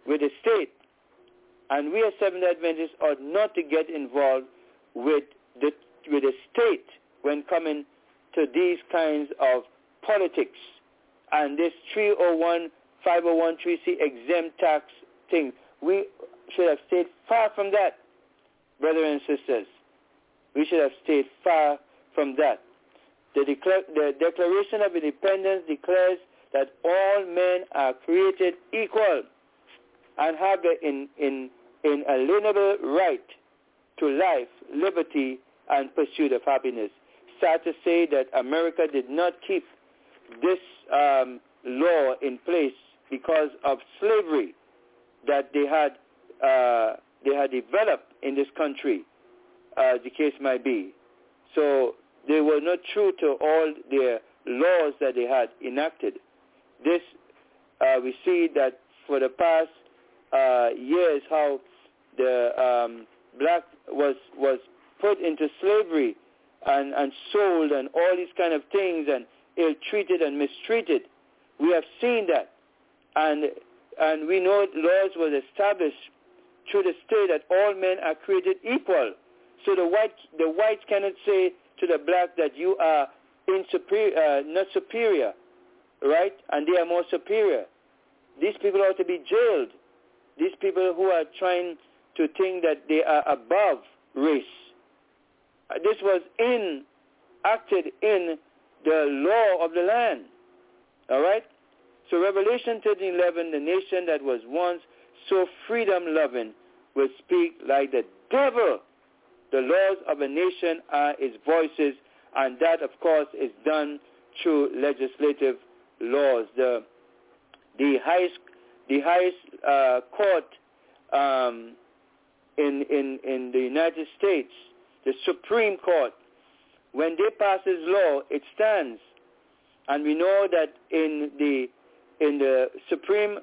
I: And we as Seventh-day Adventists ought not to get involved with the state when coming to these kinds of politics and this 301, 501(c) exempt tax thing. We should have stayed far from that, brothers and sisters. We should have stayed far from that. The Declaration of Independence declares that all men are created equal and have the inalienable right to life, liberty, and pursuit of happiness. Sad to say that America did not keep this law in place because of slavery that they had developed in this country, the case might be. So they were not true to all their laws that they had enacted. This, we see that for the past years how the black was put into slavery and sold and all these kind of things and ill-treated and mistreated. We have seen that. And we know laws was established through the state that all men are created equal. So the whites cannot say to the black that you are not superior, right? And they are more superior. These people ought to be jailed. These people who are trying to think that they are above race. This was enacted in the law of the land. All right? So Revelation 13:11, the nation that was once so freedom-loving will speak like the devil. The laws of a nation are its voices, and that, of course, is done through legislative laws. The highest court in the United States, the Supreme Court, when they pass this law, it stands. And we know that in the Supreme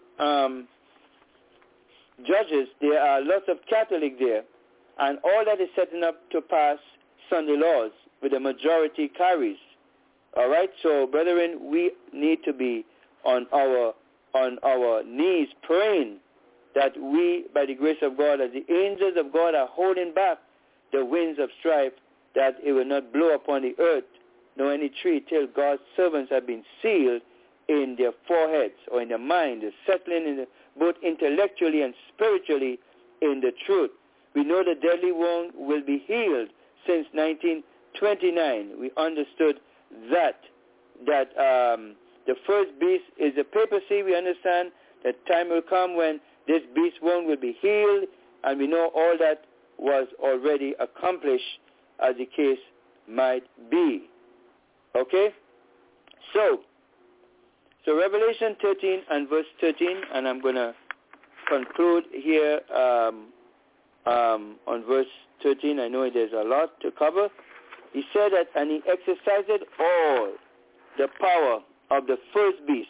I: judges, there are lots of Catholics there, and all that is setting up to pass Sunday laws with a majority carries. All right, so brethren, we need to be on our knees praying that we, by the grace of God, as the angels of God are holding back the winds of strife, that it will not blow upon the earth nor any tree till God's servants have been sealed in their foreheads or in their mind, settling in both intellectually and spiritually in the truth. We know the deadly wound will be healed since 1929. We understood that the first beast is the papacy. We understand that time will come when this beast wound will be healed, and we know all that was already accomplished, as the case might be. Okay? So Revelation 13 and verse 13, and I'm going to conclude here on verse 13. I know there's a lot to cover. He said that, and he exercised all the power of the first beast.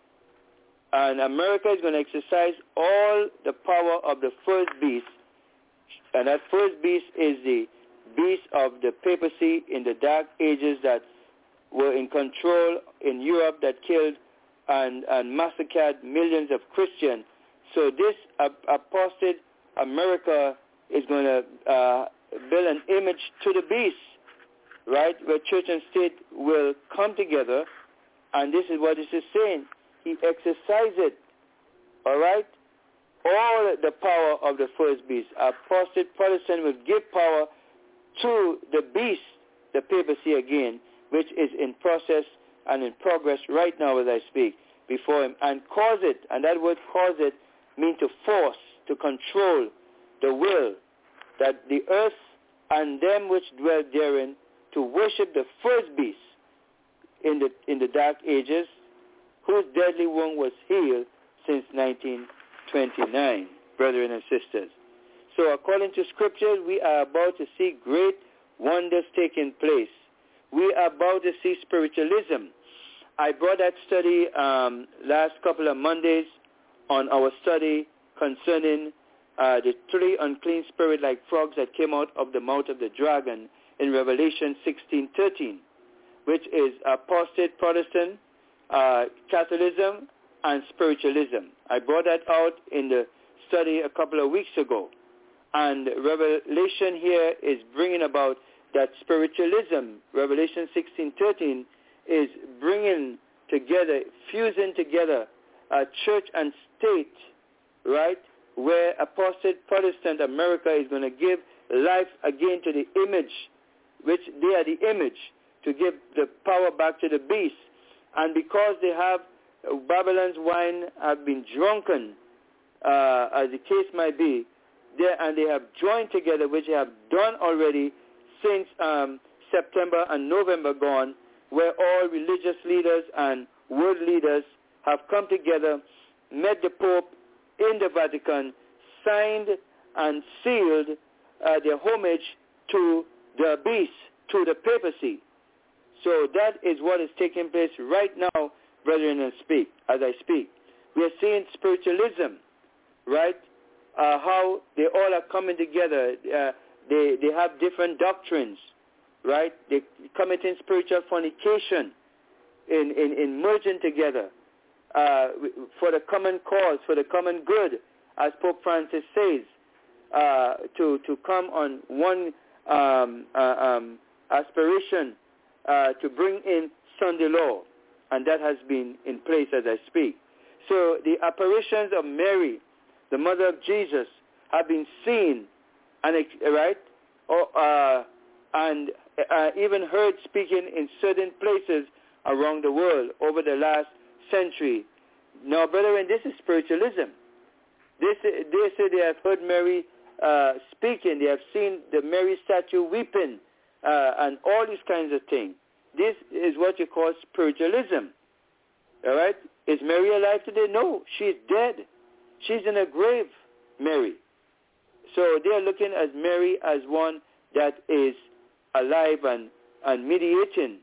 I: And America is going to exercise all the power of the first beast. And that first beast is the beast of the papacy in the Dark Ages that were in control in Europe, that killed and massacred millions of Christians. So this apostate America is going to build an image to the beast, right, where church and state will come together. And this is what this is saying. He exercised, all right, all the power of the first beast. Apostate Protestant will give power to the beast, the papacy again, which is in process and in progress right now as I speak before him, and cause it, and that word cause it means to force, to control the will, that the earth and them which dwell therein to worship the first beast in the Dark Ages, whose deadly wound was healed since 1929, brethren and sisters. So according to Scripture, we are about to see great wonders taking place. We are about to see spiritualism. I brought that study last couple of Mondays on our study concerning the 3 unclean spirits like frogs that came out of the mouth of the dragon in Revelation 16:13, which is apostate Protestant, Catholicism, and spiritualism. I brought that out in the study a couple of weeks ago. And Revelation here is bringing about that spiritualism. Revelation 16:13 is bringing together, fusing together church and state, right, where apostate Protestant America is going to give life again to the image, which they are the image, to give the power back to the beast. And because they have Babylon's wine have been drunken, as the case might be, and they have joined together, which they have done already since September and November gone, where all religious leaders and world leaders have come together, met the Pope in the Vatican, signed and sealed their homage to the beast, to the papacy. So that is what is taking place right now, brethren, as I speak. We are seeing spiritualism, right? How they all are coming together. They have different doctrines, right? They committing spiritual fornication in merging together for the common cause, for the common good, as Pope Francis says, to come on one aspiration to bring in Sunday law, and that has been in place as I speak. So the apparitions of Mary, the mother of Jesus, have been seen, and right, and even heard speaking in certain places around the world over the last century. Now, brethren, this is spiritualism. They say they have heard Mary speaking. They have seen the Mary statue weeping, and all these kinds of things. This is what you call spiritualism. All right? Is Mary alive today? No, she's dead. She's in a grave, Mary. So they are looking at Mary as one that is alive and mediating,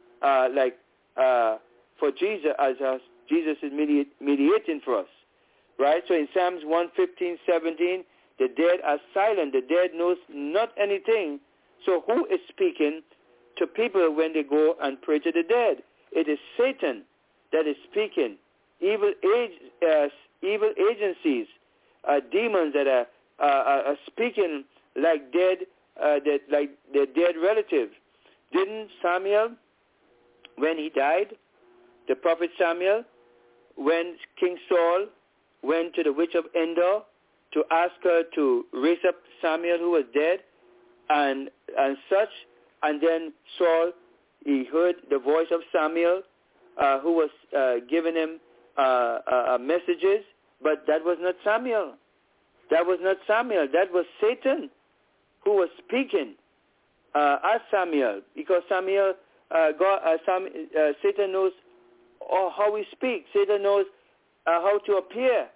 I: for Jesus, as Jesus is mediating for us. Right? So in Psalms 115:17, the dead are silent. The dead knows not anything. So who is speaking to people when they go and pray to the dead? It is Satan that is speaking. Evil agencies, demons that are speaking like dead, like their dead relative. Didn't Samuel when he died, the prophet Samuel, when King Saul went to the witch of Endor to ask her to raise up Samuel who was dead and such, and then Saul, he heard the voice of Samuel who was giving him messages, but that was not Samuel. That was not Samuel. That was Satan who was speaking as Samuel, because Satan knows how we speak. Satan knows how to appear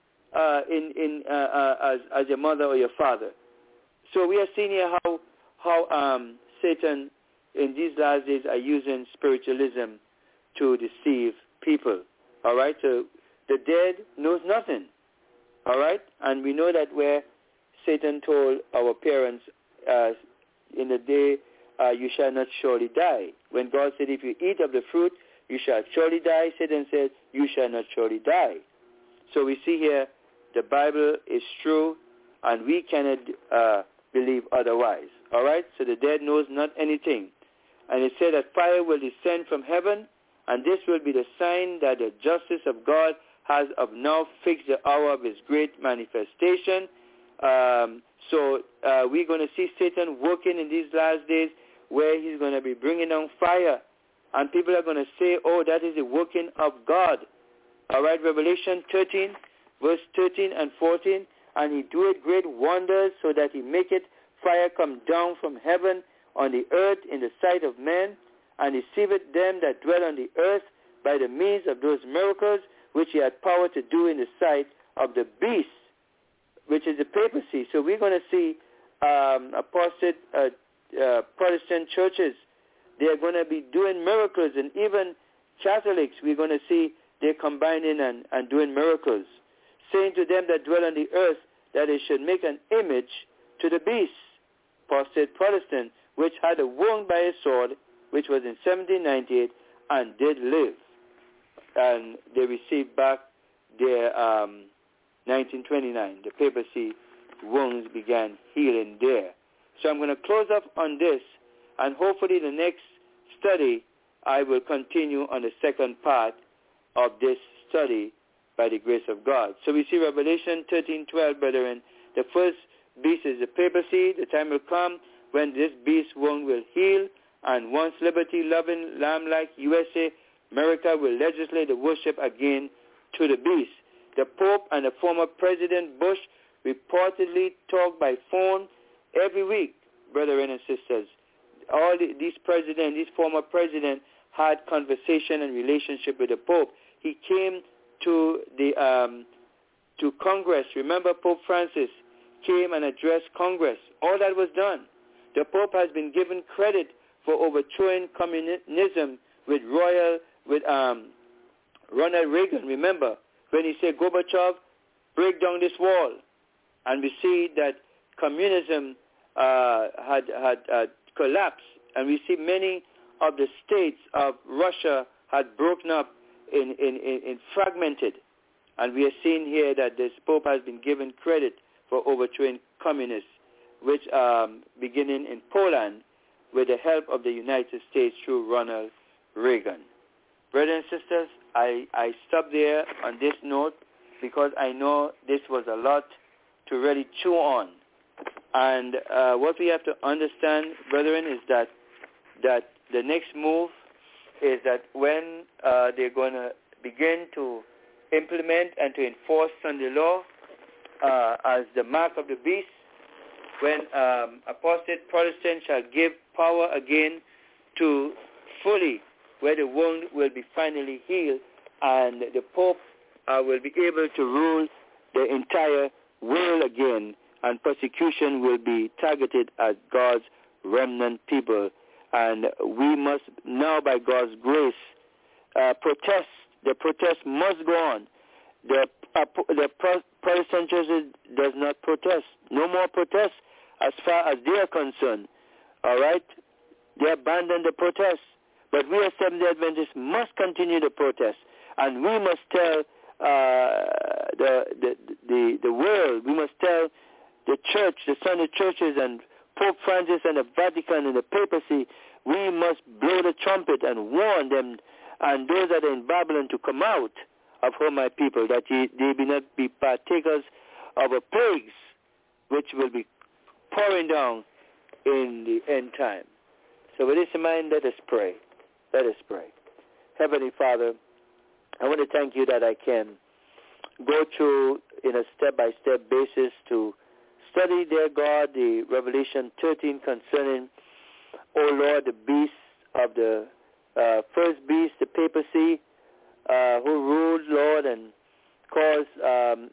I: as your mother or your father. So we are seeing here how Satan in these last days are using spiritualism to deceive people. All right, so the dead knows nothing. All right, and we know that where Satan told our parents in the day you shall not surely die. When God said, if you eat of the fruit, you shall surely die, Satan said, you shall not surely die. So we see here the Bible is true, and we cannot believe otherwise. All right, so the dead knows not anything. And it said that fire will descend from heaven, and this will be the sign that the justice of God has of now fixed the hour of his great manifestation. So we're going to see Satan working in these last days, where he's going to be bringing down fire. And people are going to say, oh, that is the working of God. All right, Revelation 13, verse 13 and 14. And he doeth great wonders, so that he maketh fire come down from heaven on the earth in the sight of men, and deceiveth them that dwell on the earth by the means of those miracles which he had power to do in the sight of the beast, which is the papacy. So we're going to see apostate Protestant churches. They're going to be doing miracles, and even Catholics, we're going to see they're combining and doing miracles, saying to them that dwell on the earth that they should make an image to the beast. Apostate Protestant, which had a wound by a sword, which was in 1798, and did live. And they received back their 1929. The papacy wounds began healing there. So I'm going to close up on this, and hopefully the next study I will continue on the second part of this study by the grace of God. So we see Revelation 13:12, brethren. The first beast is the papacy. The time will come when this beast wound will heal, and once liberty-loving, lamb-like USA, America will legislate the worship again to the beast. The Pope and the former President Bush reportedly talk by phone every week, brethren and sisters. All these former presidents had conversation and relationship with the Pope. He came to to Congress. Remember, Pope Francis came and addressed Congress. All that was done. The Pope has been given credit for overthrowing communism with Ronald Reagan. Remember, when he said, Gorbachev, break down this wall. And we see that communism had collapsed. And we see many of the states of Russia had broken up in fragmented. And we are seeing here that this Pope has been given credit for overthrowing communists, which beginning in Poland with the help of the United States through Ronald Reagan. Brothers and sisters, I stop there on this note because I know this was a lot to really chew on. And what we have to understand, brethren, is that the next move is that when they're going to begin to implement and to enforce Sunday law as the mark of the beast, when apostate Protestants shall give power again to fully where the wound will be finally healed, and the Pope will be able to rule the entire world again, and persecution will be targeted at God's remnant people. And we must now, by God's grace, protest. The protest must go on. The Protestant churches does not protest. No more protest as far as they are concerned. All right? They abandon the protest. But we as Seventh-day Adventists must continue the protest. And we must tell the world, we must tell the church, the Sunday churches and Pope Francis and the Vatican and the papacy, we must blow the trumpet and warn them and those that are in Babylon to come out of her, my people, that they be not be partakers of a plagues which will be pouring down in the end time. So with this in mind, let us pray. Let us pray. Heavenly Father, I want to thank you that I can go through in a step-by-step basis to study, dear God, the Revelation 13 concerning, O Lord, the beast of the first beast, the papacy, who ruled, Lord, and caused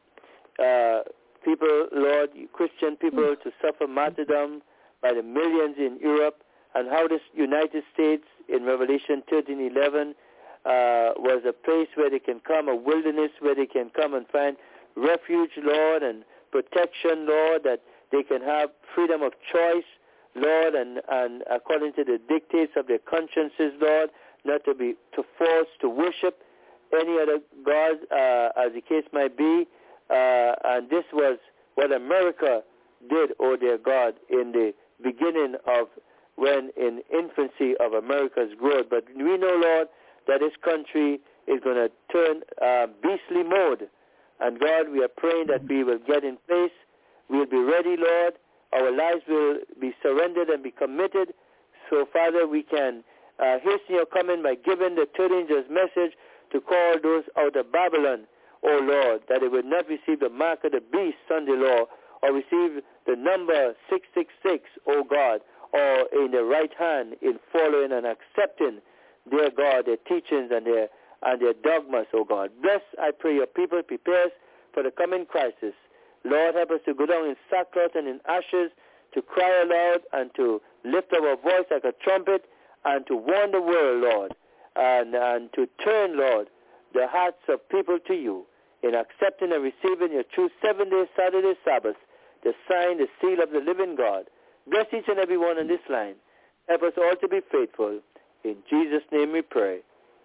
I: people, Lord, Christian people to suffer martyrdom by the millions in Europe, and how the United States in Revelation 13:11 was a place where they can come, a wilderness where they can come and find refuge, Lord, and protection, Lord, that they can have freedom of choice, Lord, and according to the dictates of their consciences, Lord, not to be forced to worship any other God, as the case might be. And this was what America did, oh dear God, in the beginning of when in infancy of America's growth. But we know, Lord, that this country is going to turn beastly mode. And God, we are praying that we will get in place. We'll be ready, Lord. Our lives will be surrendered and be committed. So, Father, we can hasten your coming by giving the third angel's message to call those out of Babylon, O Lord, that they would not receive the mark of the beast, Sunday law, or receive the number 666, O God, or in the right hand in following and accepting, dear God, their teachings and their dogmas, O God. Bless, I pray, your people, prepare us for the coming crisis. Lord, help us to go down in sackcloth and in ashes, to cry aloud and to lift our voice like a trumpet and to warn the world, Lord, and to turn, Lord, the hearts of people to you in accepting and receiving your true 7-day Saturday Sabbath, the sign, the seal of the living God. Bless each and every one on this line. Help us all to be faithful. In Jesus' name we pray.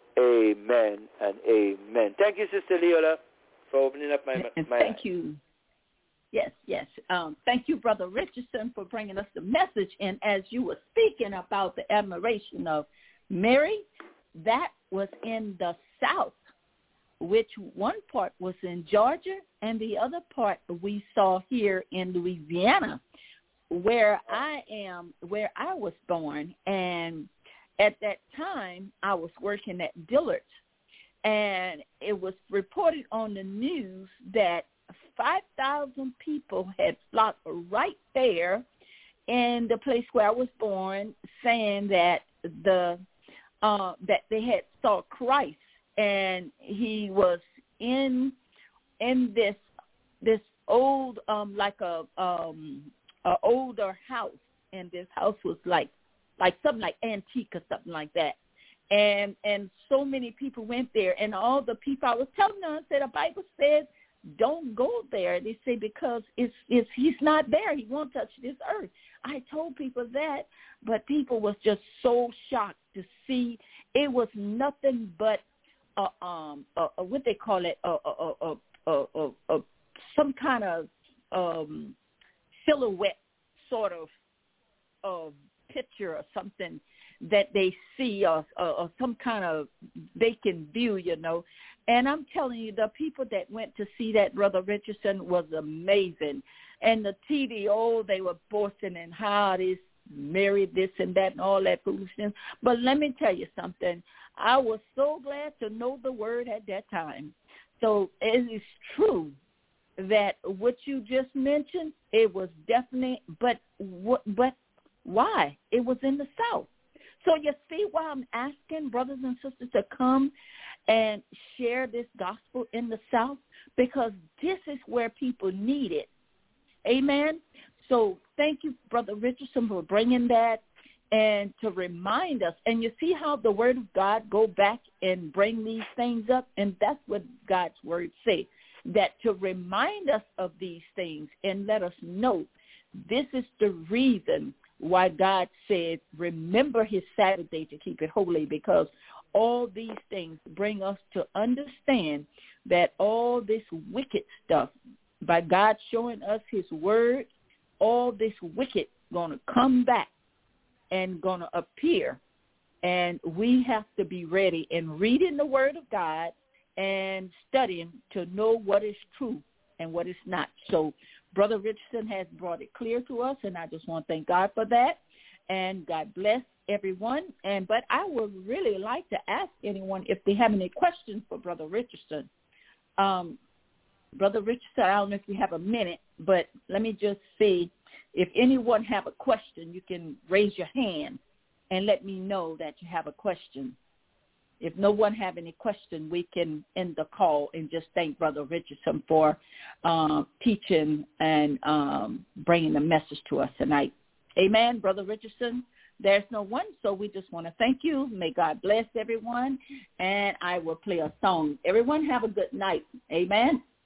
I: Amen and amen. Thank you, Sister Leola, for opening up my
A: thank you. Yes. Thank you, Brother Richardson, for bringing us the message. And as you were speaking about the admiration of Mary, that was in the South, which one part was in Georgia and the other part we saw here in Louisiana, where I was born. And at that time, I was working at Dillard's, and it was reported on the news that 5,000 people had flocked right there in the place where I was born, saying that that they had saw Christ, and he was in this old like a older house, and this house was like something like antique or something like that. And so many people went there, and all the people I was telling them, I said, the Bible says don't go there. They say because he's not there. He won't touch this earth. I told people that, but people was just so shocked to see it was nothing but what they call it, some kind of silhouette sort of picture or something that they see or some kind of they can view, you know. And I'm telling you, the people that went to see that, Brother Richardson, was amazing. And the TV, they were boasting and how this Mary this and that and all that foolishness. But let me tell you something. I was so glad to know the word at that time. So it is true that what you just mentioned, it was definitely, but why? It was in the South. So you see why I'm asking brothers and sisters to come and share this gospel in the South, because this is where people need it. Amen. So thank you, Brother Richardson, for bringing that and to remind us. And you see how the word of God go back and bring these things up, and that's what God's word say, that to remind us of these things and let us know this is the reason why God said, remember his Saturday to keep it holy, because all these things bring us to understand that all this wicked stuff, by God showing us his word, all this wicked going to come back and going to appear. And we have to be ready in reading the Word of God and studying to know what is true and what is not. So Brother Richardson has brought it clear to us, and I just want to thank God for that. And God bless everyone. But I would really like to ask anyone if they have any questions for Brother Richardson. Brother Richardson, I don't know if you have a minute, but let me just see. If anyone have a question, you can raise your hand and let me know that you have a question. If no one have any question, we can end the call and just thank Brother Richardson for teaching and bringing the message to us tonight. Amen, Brother Richardson. There's no one, so we just want to thank you. May God bless everyone, and I will play a song. Everyone have a good night. Amen.